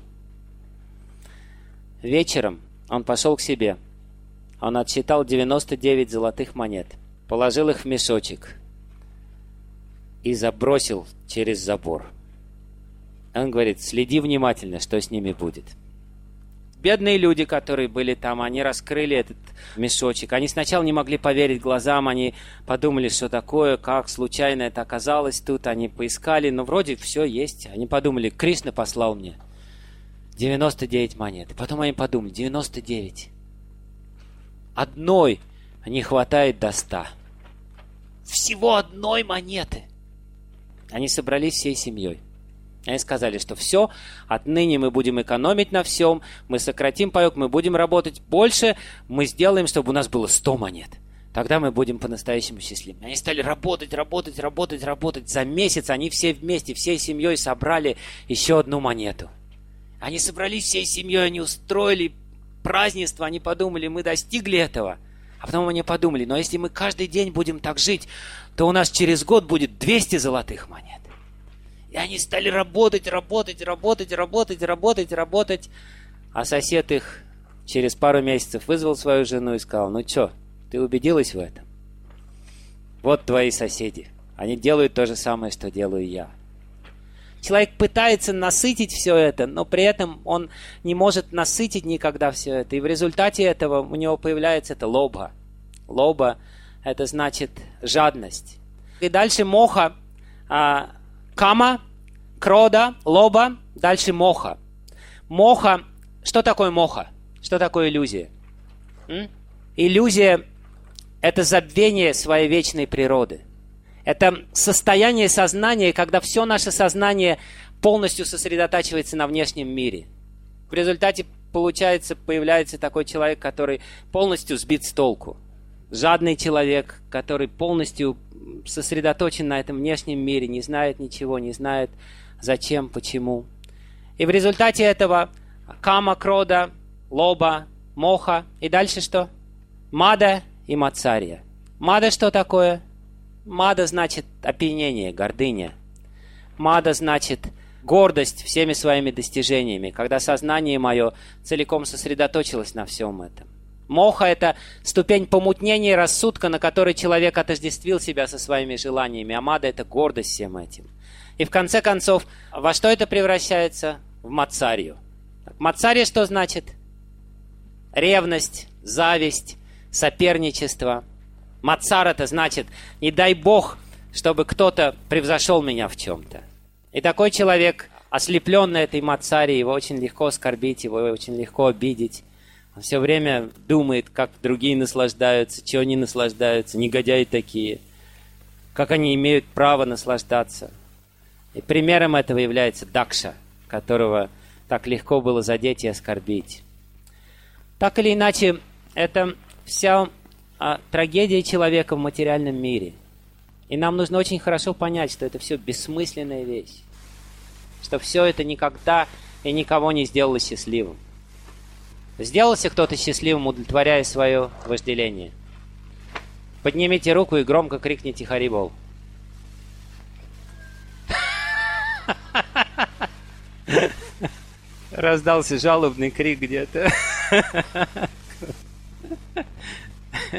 Вечером он пошел к себе. Он отсчитал 99 золотых монет, положил их в мешочек и забросил через забор. Он говорит: следи внимательно, что с ними будет. Бедные люди, которые были там, они раскрыли этот мешочек. Они сначала не могли поверить глазам, они подумали, что такое, как случайно это оказалось тут. Они поискали, но вроде все есть. Они подумали: Кришна послал мне 99 монет. И потом они подумали: 99. Одной не хватает до 100. Всего одной монеты. Они собрались всей семьей. Они сказали, что все, отныне мы будем экономить на всем, мы сократим паёк, мы будем работать больше, мы сделаем, чтобы у нас было 100 монет. Тогда мы будем по-настоящему счастливыми. Они стали работать. За месяц они все вместе, всей семьей собрали еще одну монету. Они собрались всей семьей, они устроили празднество, они подумали: мы достигли этого. А потом они подумали: но если мы каждый день будем так жить, то у нас через год будет 200 золотых монет. И они стали работать. А сосед их через пару месяцев вызвал свою жену и сказал: ну что, ты убедилась в этом? Вот твои соседи. Они делают то же самое, что делаю я. Человек пытается насытить все это, но при этом он не может насытить никогда все это. И в результате этого у него появляется это лоба. Лоба – это значит жадность. И дальше моха, кама, крода, лоба, дальше моха. Моха, что такое моха? Что такое иллюзия? Иллюзия – это забвение своей вечной природы. Это состояние сознания, когда все наше сознание полностью сосредотачивается на внешнем мире. В результате появляется такой человек, который полностью сбит с толку. Жадный человек, который полностью сосредоточен на этом внешнем мире, не знает ничего, не знает зачем, почему. И в результате этого кама, крода, лоба, моха. И дальше что? Мада и мацарья. Мада что такое? Мада значит опьянение, гордыня. Мада значит гордость всеми своими достижениями, когда сознание мое целиком сосредоточилось на всем этом. Моха – это ступень помутнения рассудка, на которой человек отождествил себя со своими желаниями. А мада – это гордость всем этим. И в конце концов, во что это превращается? В мацарью. Мацарья что значит? Ревность, зависть, соперничество. Мацар – это значит: не дай Бог, чтобы кто-то превзошел меня в чем-то. И такой человек, ослепленный этой мацарией, его очень легко оскорбить, его очень легко обидеть. Он все время думает, как другие наслаждаются, чего они наслаждаются, негодяи такие, как они имеют право наслаждаться. И примером этого является Дакша, которого так легко было задеть и оскорбить. Так или иначе, это вся трагедия человека в материальном мире. И нам нужно очень хорошо понять, что это все бессмысленная вещь. Что все это никогда и никого не сделало счастливым. Сделался кто-то счастливым, удовлетворяя свое вожделение? Поднимите руку и громко крикните «Харибол». Раздался жалобный крик где-то.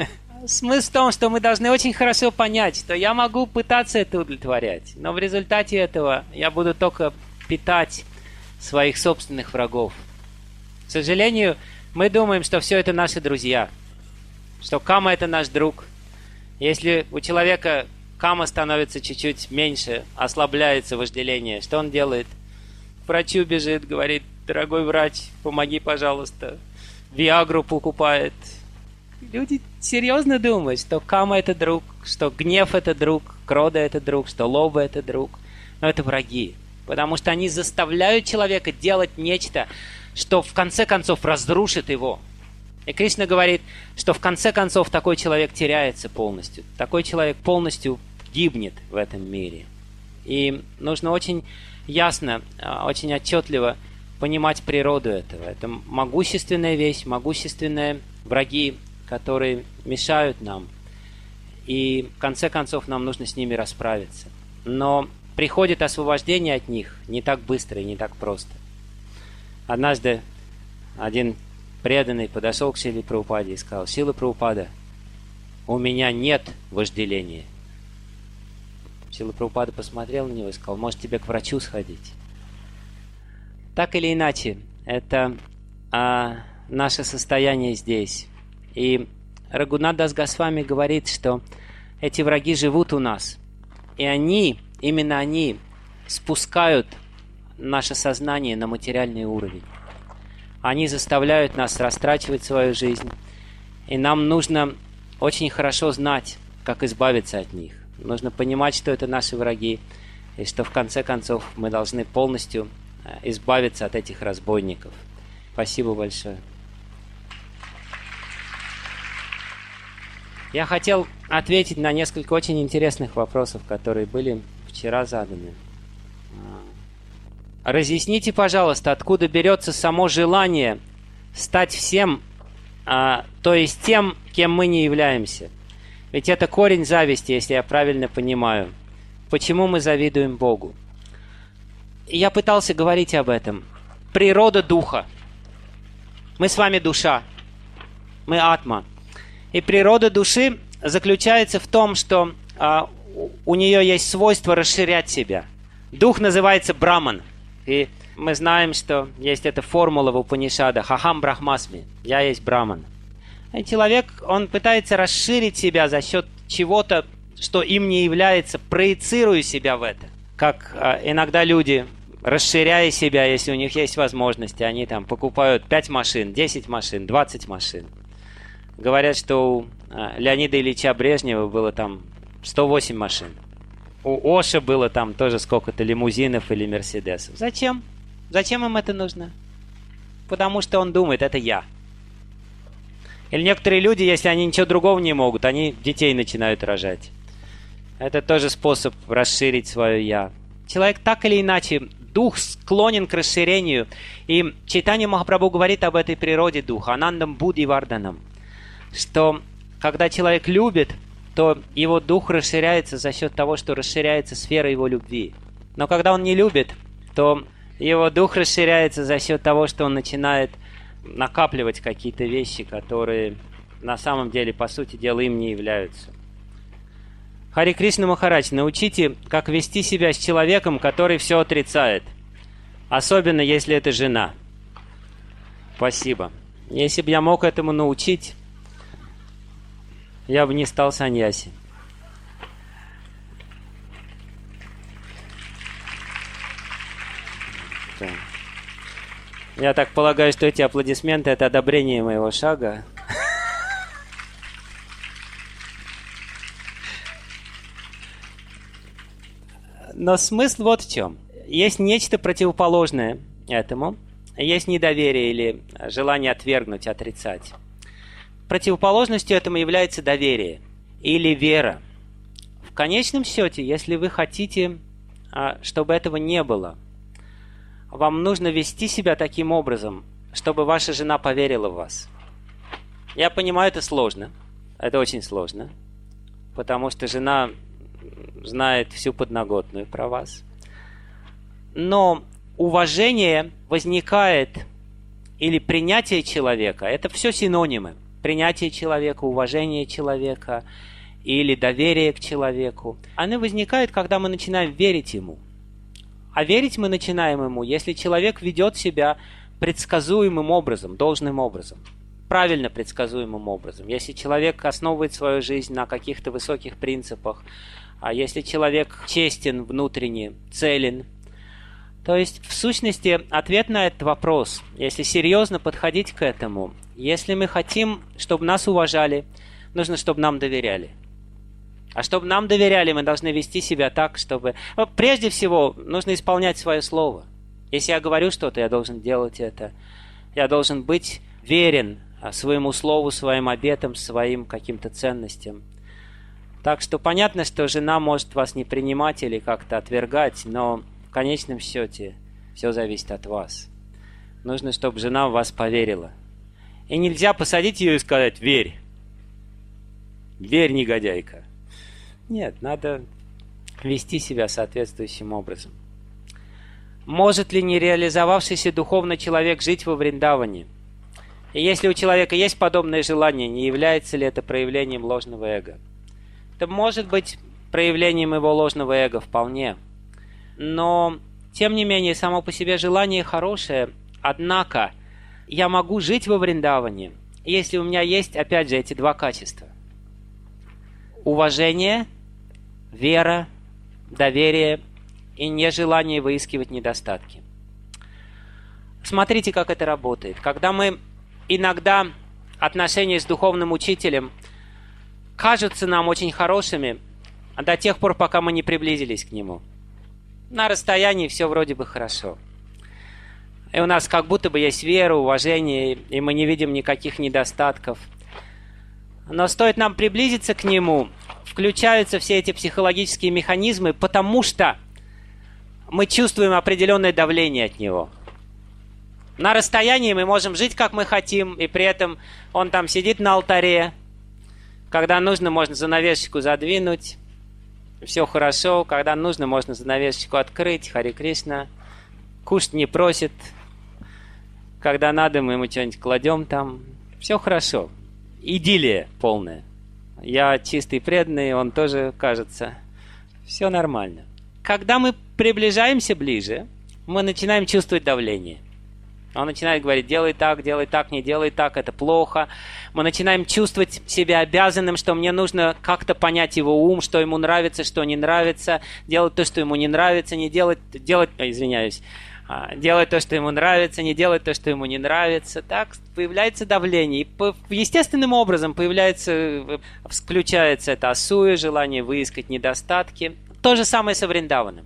Смысл в том, что мы должны очень хорошо понять, что я могу пытаться это удовлетворять, но в результате этого я буду только питать своих собственных врагов. К сожалению, мы думаем, что все это наши друзья, что кама – это наш друг. Если у человека кама становится чуть-чуть меньше, ослабляется вожделение, что он делает? К врачу бежит, говорит: дорогой врач, помоги, пожалуйста. Виагру покупает. Люди серьезно думают, что кама – это друг, что гнев – это друг, крода – это друг, что лоба – это друг. Но это враги, потому что они заставляют человека делать нечто, что в конце концов разрушит его. И Кришна говорит, что в конце концов такой человек теряется полностью. Такой человек полностью гибнет в этом мире. И нужно очень ясно, очень отчетливо понимать природу этого. Это могущественная вещь, могущественные враги, которые мешают нам. И в конце концов нам нужно с ними расправиться. Но приходит освобождение от них не так быстро и не так просто. Однажды один преданный подошел к Шриле Прабхупаде и сказал: Шрила Прабхупада, у меня нет вожделения. Шрила Прабхупада посмотрел на него и сказал: может, тебе к врачу сходить? Так или иначе, это наше состояние здесь. И Рагунат Дас Госвами говорит, что эти враги живут у нас. И именно они спускают наше сознание на материальный уровень. Они заставляют нас растрачивать свою жизнь. И нам нужно очень хорошо знать, как избавиться от них. Нужно понимать, что это наши враги. И что в конце концов мы должны полностью избавиться от этих разбойников. Спасибо большое. Я хотел ответить на несколько очень интересных вопросов, которые были вчера заданы. Разъясните, пожалуйста, откуда берется само желание стать всем, то есть тем, кем мы не являемся. Ведь это корень зависти, если я правильно понимаю. Почему мы завидуем Богу? Я пытался говорить об этом. Природа духа. Мы с вами душа. Мы атма. И природа души заключается в том, что у нее есть свойство расширять себя. Дух называется Браман. И мы знаем, что есть эта формула в Упанишадах: Ахам Брахмасми. Я есть Браман. И человек, он пытается расширить себя за счет чего-то, что им не является, проецируя себя в это. Как иногда люди, расширяя себя, если у них есть возможности, они там покупают 5 машин, 10 машин, 20 машин. Говорят, что у Леонида Ильича Брежнева было там 108 машин. У Оша было там тоже сколько-то лимузинов или мерседесов. Зачем? Зачем им это нужно? Потому что он думает: это я. Или некоторые люди, если они ничего другого не могут, они детей начинают рожать. Это тоже способ расширить свое «я». Человек так или иначе, дух склонен к расширению. И Чайтанья Махапрабху говорит об этой природе духа, Анандам Будди Варданам, что когда человек любит, то его дух расширяется за счет того, что расширяется сфера его любви. Но когда он не любит, то его дух расширяется за счет того, что он начинает накапливать какие-то вещи, которые на самом деле, по сути дела, им не являются. Хари Кришна Махарадж, научите, как вести себя с человеком, который все отрицает. Особенно, если это жена. Спасибо. Если бы я мог этому научить, я бы не стал саньяси. Я так полагаю, что эти аплодисменты – это одобрение моего шага. Но смысл вот в чем. Есть нечто противоположное этому. Есть недоверие или желание отвергнуть, отрицать. Противоположностью этому является доверие или вера. В конечном счете, если вы хотите, чтобы этого не было, вам нужно вести себя таким образом, чтобы ваша жена поверила в вас. Я понимаю, это сложно. Это очень сложно. Потому что жена знает всю подноготную про вас. Но уважение возникает, или принятие человека, это все синонимы. принятие человека, уважение человека или доверие к человеку, они возникают, когда мы начинаем верить ему. А верить мы начинаем ему, если человек ведет себя предсказуемым образом, должным образом, правильно предсказуемым образом. Если человек основывает свою жизнь на каких-то высоких принципах, а если человек честен внутренне, целен. То есть, в сущности, ответ на этот вопрос, если серьезно подходить к этому, если мы хотим, чтобы нас уважали, нужно, чтобы нам доверяли. А чтобы нам доверяли, мы должны вести себя так, чтобы... Прежде всего, нужно исполнять свое слово. Если я говорю что-то, я должен делать это. Я должен быть верен своему слову, своим обетам, своим каким-то ценностям. Так что понятно, что жена может вас не принимать или как-то отвергать, но в конечном счете все зависит от вас. Нужно, чтобы жена в вас поверила. И нельзя посадить ее и сказать: «Верь! Верь, негодяйка!» Нет, надо вести себя соответствующим образом. Может ли нереализовавшийся духовно человек жить во Вриндаване? И если у человека есть подобное желание, не является ли это проявлением ложного эго? Это может быть проявлением его ложного эго вполне. Но, тем не менее, само по себе желание хорошее. Однако, я могу жить во Вриндаване, если у меня есть, опять же, эти два качества. Уважение, вера, доверие и нежелание выискивать недостатки. Смотрите, как это работает. Когда мы иногда отношения с духовным учителем кажутся нам очень хорошими до тех пор, пока мы не приблизились к нему. На расстоянии все вроде бы хорошо. И у нас как будто бы есть вера, уважение, и мы не видим никаких недостатков. Но стоит нам приблизиться к нему, включаются все эти психологические механизмы, потому что мы чувствуем определенное давление от него. На расстоянии мы можем жить, как мы хотим, и при этом он там сидит на алтаре. Когда нужно, можно занавесочку задвинуть. Все хорошо. Когда нужно, можно занавесочку открыть. Харе Кришна. Кушать не просит. Когда надо, мы ему что-нибудь кладем там. Все хорошо. Идиллия полная. Я чистый преданный, он тоже, кажется. Все нормально. Когда мы приближаемся ближе, мы начинаем чувствовать давление. Он начинает говорить: делай так, не делай так, это плохо. Мы начинаем чувствовать себя обязанным, что мне нужно как-то понять его ум, что ему нравится, что не нравится, делать то, что ему не нравится, не делать, делать то, что ему нравится, не делать то, что ему не нравится. Так появляется давление. И естественным образом включается это асуя, желание выискать недостатки. То же самое со Вриндаваном.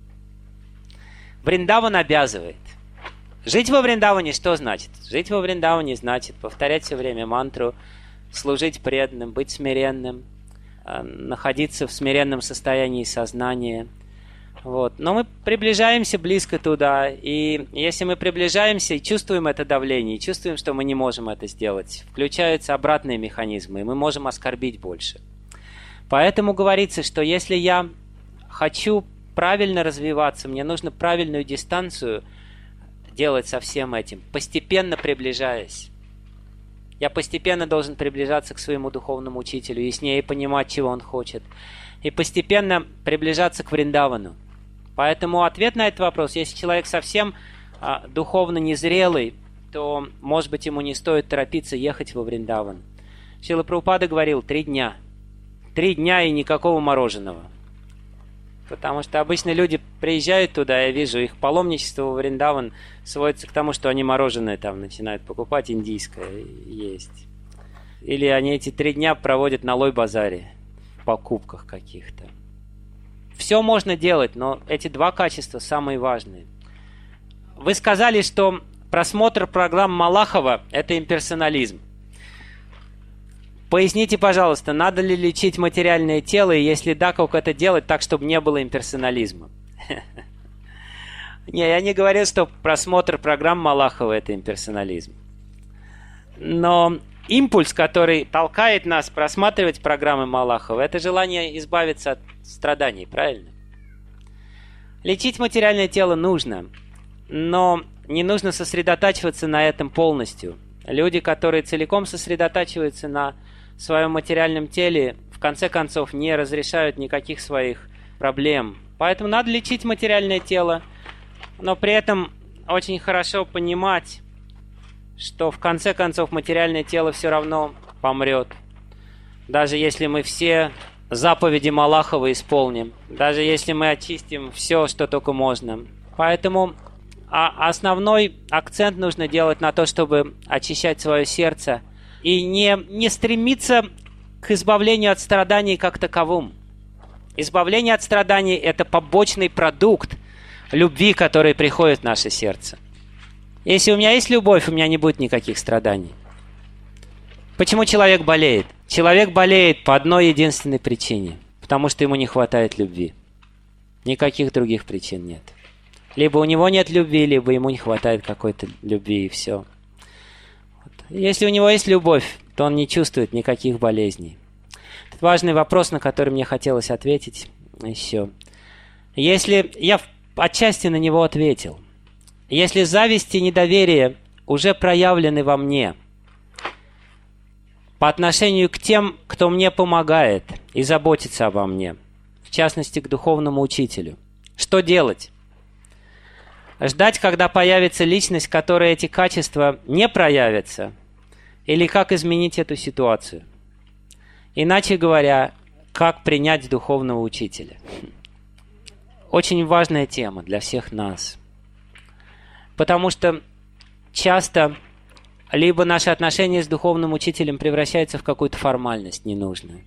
Вриндаван обязывает. Жить во Вриндаване что значит? Жить во Вриндаване значит повторять все время мантру, служить преданным, быть смиренным, находиться в смиренном состоянии сознания. Вот. Но мы приближаемся близко туда, и если мы приближаемся и чувствуем это давление, и чувствуем, что мы не можем это сделать, включаются обратные механизмы, и мы можем оскорбить больше. Поэтому говорится, что если я хочу правильно развиваться, мне нужно правильную дистанцию делать со всем этим, постепенно приближаясь. Я постепенно должен приближаться к своему духовному учителю, яснее понимать, чего он хочет, и постепенно приближаться к Вриндавану. Поэтому ответ на этот вопрос: если человек совсем духовно незрелый, то, может быть, ему не стоит торопиться ехать во Вриндаван. Шрила Прабхупада говорил: 3 дня. 3 дня и никакого мороженого. Потому что обычно люди приезжают туда, я вижу, их паломничество во Вриндаван сводится к тому, что они мороженое там начинают покупать, индийское есть. Или они эти 3 дня проводят на Лой-базаре, в покупках каких-то. Все можно делать, но эти 2 качества самые важные. Вы сказали, что просмотр программ Малахова – это имперсонализм. Поясните, пожалуйста, надо ли лечить материальное тело, и если да, как это делать так, чтобы не было имперсонализма? Не, я не говорю, что просмотр программ Малахова – это имперсонализм. Но импульс, который толкает нас просматривать программы Малахова, это желание избавиться от страданий, правильно? Лечить материальное тело нужно, но не нужно сосредотачиваться на этом полностью. Люди, которые целиком сосредотачиваются на своем материальном теле, в конце концов не разрешают никаких своих проблем. Поэтому надо лечить материальное тело, но при этом очень хорошо понимать, что в конце концов материальное тело все равно помрет. Даже если мы все заповеди Малахова исполним, даже если мы очистим все, что только можно. Поэтому основной акцент нужно делать на то, чтобы очищать свое сердце и не стремиться к избавлению от страданий как таковым. Избавление от страданий – это побочный продукт любви, который приходит в наше сердце. Если у меня есть любовь, у меня не будет никаких страданий. Почему человек болеет? Человек болеет по одной единственной причине. Потому что ему не хватает любви. Никаких других причин нет. Либо у него нет любви, либо ему не хватает какой-то любви, и все. Если у него есть любовь, то он не чувствует никаких болезней. Это важный вопрос, на который мне хотелось ответить еще. Если я отчасти на него ответил. Если зависть и недоверие уже проявлены во мне по отношению к тем, кто мне помогает и заботится обо мне, в частности, к духовному учителю, что делать? Ждать, когда появится личность, которая эти качества не проявится? Или как изменить эту ситуацию? Иначе говоря, как принять духовного учителя? Очень важная тема для всех нас. Потому что часто либо наши отношения с духовным учителем превращаются в какую-то формальность ненужную.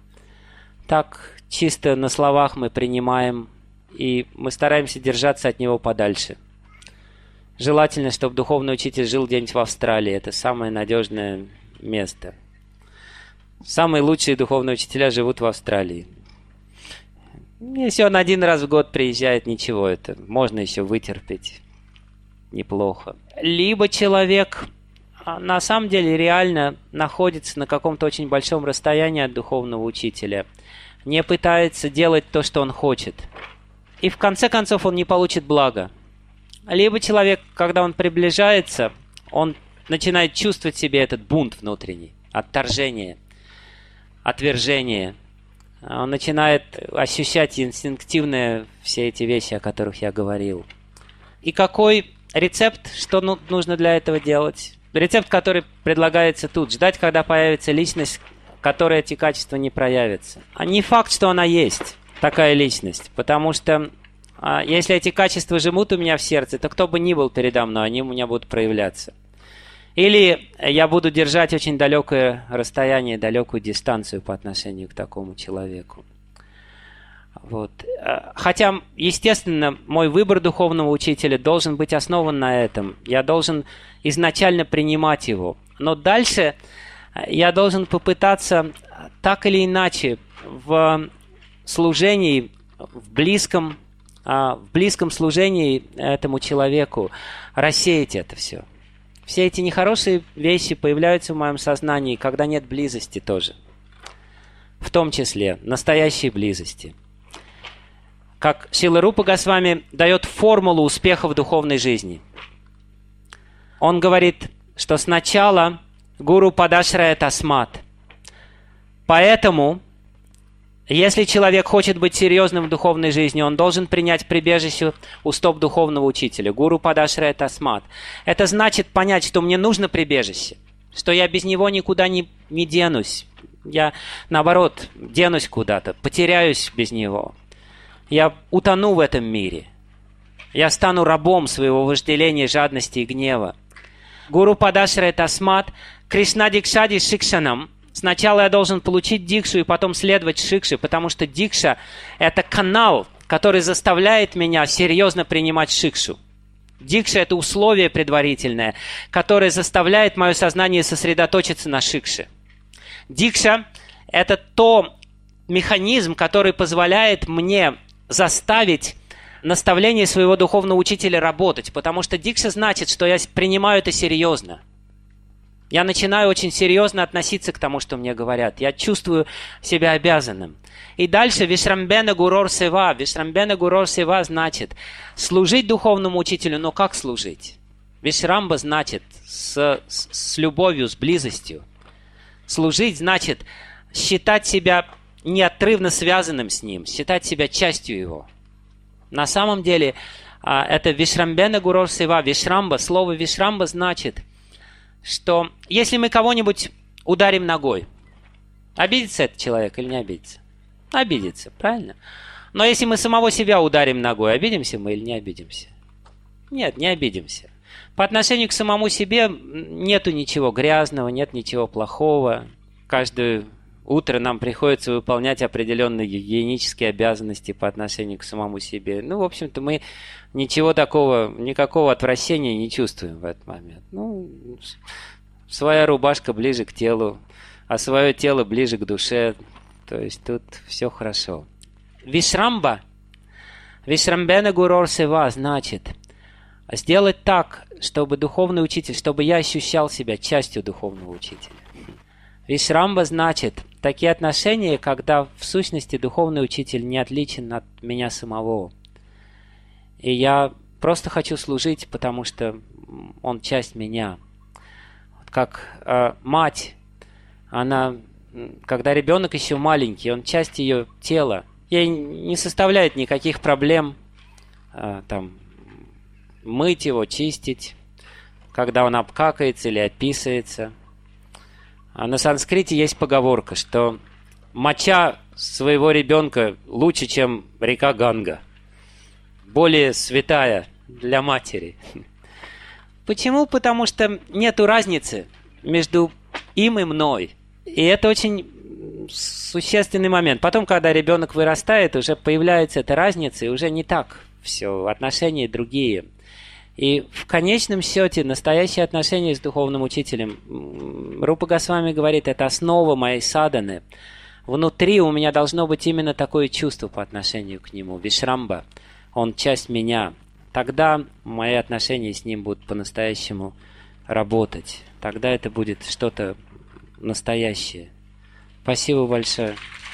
Так чисто на словах мы принимаем, и мы стараемся держаться от него подальше. Желательно, чтобы духовный учитель жил где-нибудь в Австралии. Это самое надежное место. Самые лучшие духовные учителя живут в Австралии. Если он один раз в год приезжает, ничего, это можно еще вытерпеть. Неплохо. Либо человек на самом деле реально находится на каком-то очень большом расстоянии от духовного учителя, не пытается делать то, что он хочет. И в конце концов он не получит блага. Либо человек, когда он приближается, он начинает чувствовать в себе этот бунт внутренний, отторжение, отвержение. Он начинает ощущать инстинктивно все эти вещи, о которых я говорил. И какой рецепт, что нужно для этого делать? Рецепт, который предлагается тут. Ждать, когда появится личность, которой эти качества не проявятся. А не факт, что она есть, такая личность. Потому что если эти качества живут у меня в сердце, то кто бы ни был передо мной, они у меня будут проявляться. Или я буду держать очень далекое расстояние, далекую дистанцию по отношению к такому человеку. Вот. Хотя, естественно, мой выбор духовного учителя должен быть основан на этом. Я должен изначально принимать его. Но дальше я должен попытаться так или иначе в служении, в близком служении этому человеку рассеять это все. Все эти нехорошие вещи появляются в моем сознании, когда нет близости тоже. В том числе настоящей близости. Как Шрила Рупа Госвами дает формулу успеха в духовной жизни. Он говорит, что сначала гуру падашрая тасмат. Поэтому, если человек хочет быть серьезным в духовной жизни, он должен принять прибежище у стоп духовного учителя. Гуру падашрая тасмат. Это значит понять, что мне нужно прибежище, что я без него никуда не денусь. Я, наоборот, денусь куда-то, потеряюсь без него. Я утону в этом мире. Я стану рабом своего вожделения, жадности и гнева. Гуру падашрая тасмат, Кришна дикшади шикшанам. Сначала я должен получить дикшу и потом следовать шикше, потому что дикша – это канал, который заставляет меня серьезно принимать шикшу. Дикша – это условие предварительное, которое заставляет мое сознание сосредоточиться на шикше. Дикша – это то механизм, который позволяет мне заставить наставление своего духовного учителя работать, потому что дикша значит, что я принимаю это серьезно. Я начинаю очень серьезно относиться к тому, что мне говорят. Я чувствую себя обязанным. И дальше Вишрамбена Гурор Сева. Вишрамбена Гурор Сева значит служить духовному учителю, но как служить? Вишрамба значит с любовью, с близостью. Служить значит считать себя неотрывно связанным с ним, считать себя частью его. На самом деле, это Вишрамбена Гурор Сева, Вишрамба. Слово Вишрамба значит, что если мы кого-нибудь ударим ногой, обидится этот человек или не обидится? Обидится, правильно? Но если мы самого себя ударим ногой, обидимся мы или не обидимся? Нет, не обидимся. По отношению к самому себе нету ничего грязного, нет ничего плохого. Каждое утро нам приходится выполнять определенные гигиенические обязанности по отношению к самому себе. Ну, в общем-то, мы ничего такого, никакого отвращения не чувствуем в этот момент. Ну, своя рубашка ближе к телу, а свое тело ближе к душе. То есть тут все хорошо. Вишрамба, Вишрамбена Гурор Сева значит сделать так, чтобы духовный учитель, чтобы я ощущал себя частью духовного учителя. Вишрамба значит такие отношения, когда в сущности духовный учитель не отличен от меня самого. И я просто хочу служить, потому что он часть меня. Как мать, она, когда ребенок еще маленький, он часть ее тела. Ей не составляет никаких проблем мыть его, чистить, когда он обкакается или описывается. А на санскрите есть поговорка, что моча своего ребенка лучше, чем река Ганга. Более святая для матери. Почему? Потому что нету разницы между им и мной. И это очень существенный момент. Потом, когда ребенок вырастает, уже появляется эта разница, и уже не так все, отношения другие. И в конечном счете настоящие отношения с духовным учителем, Рупа Госвами говорит, это основа моей садханы. Внутри у меня должно быть именно такое чувство по отношению к нему. Вишрамба, он часть меня. Тогда мои отношения с ним будут по-настоящему работать. Тогда это будет что-то настоящее. Спасибо большое.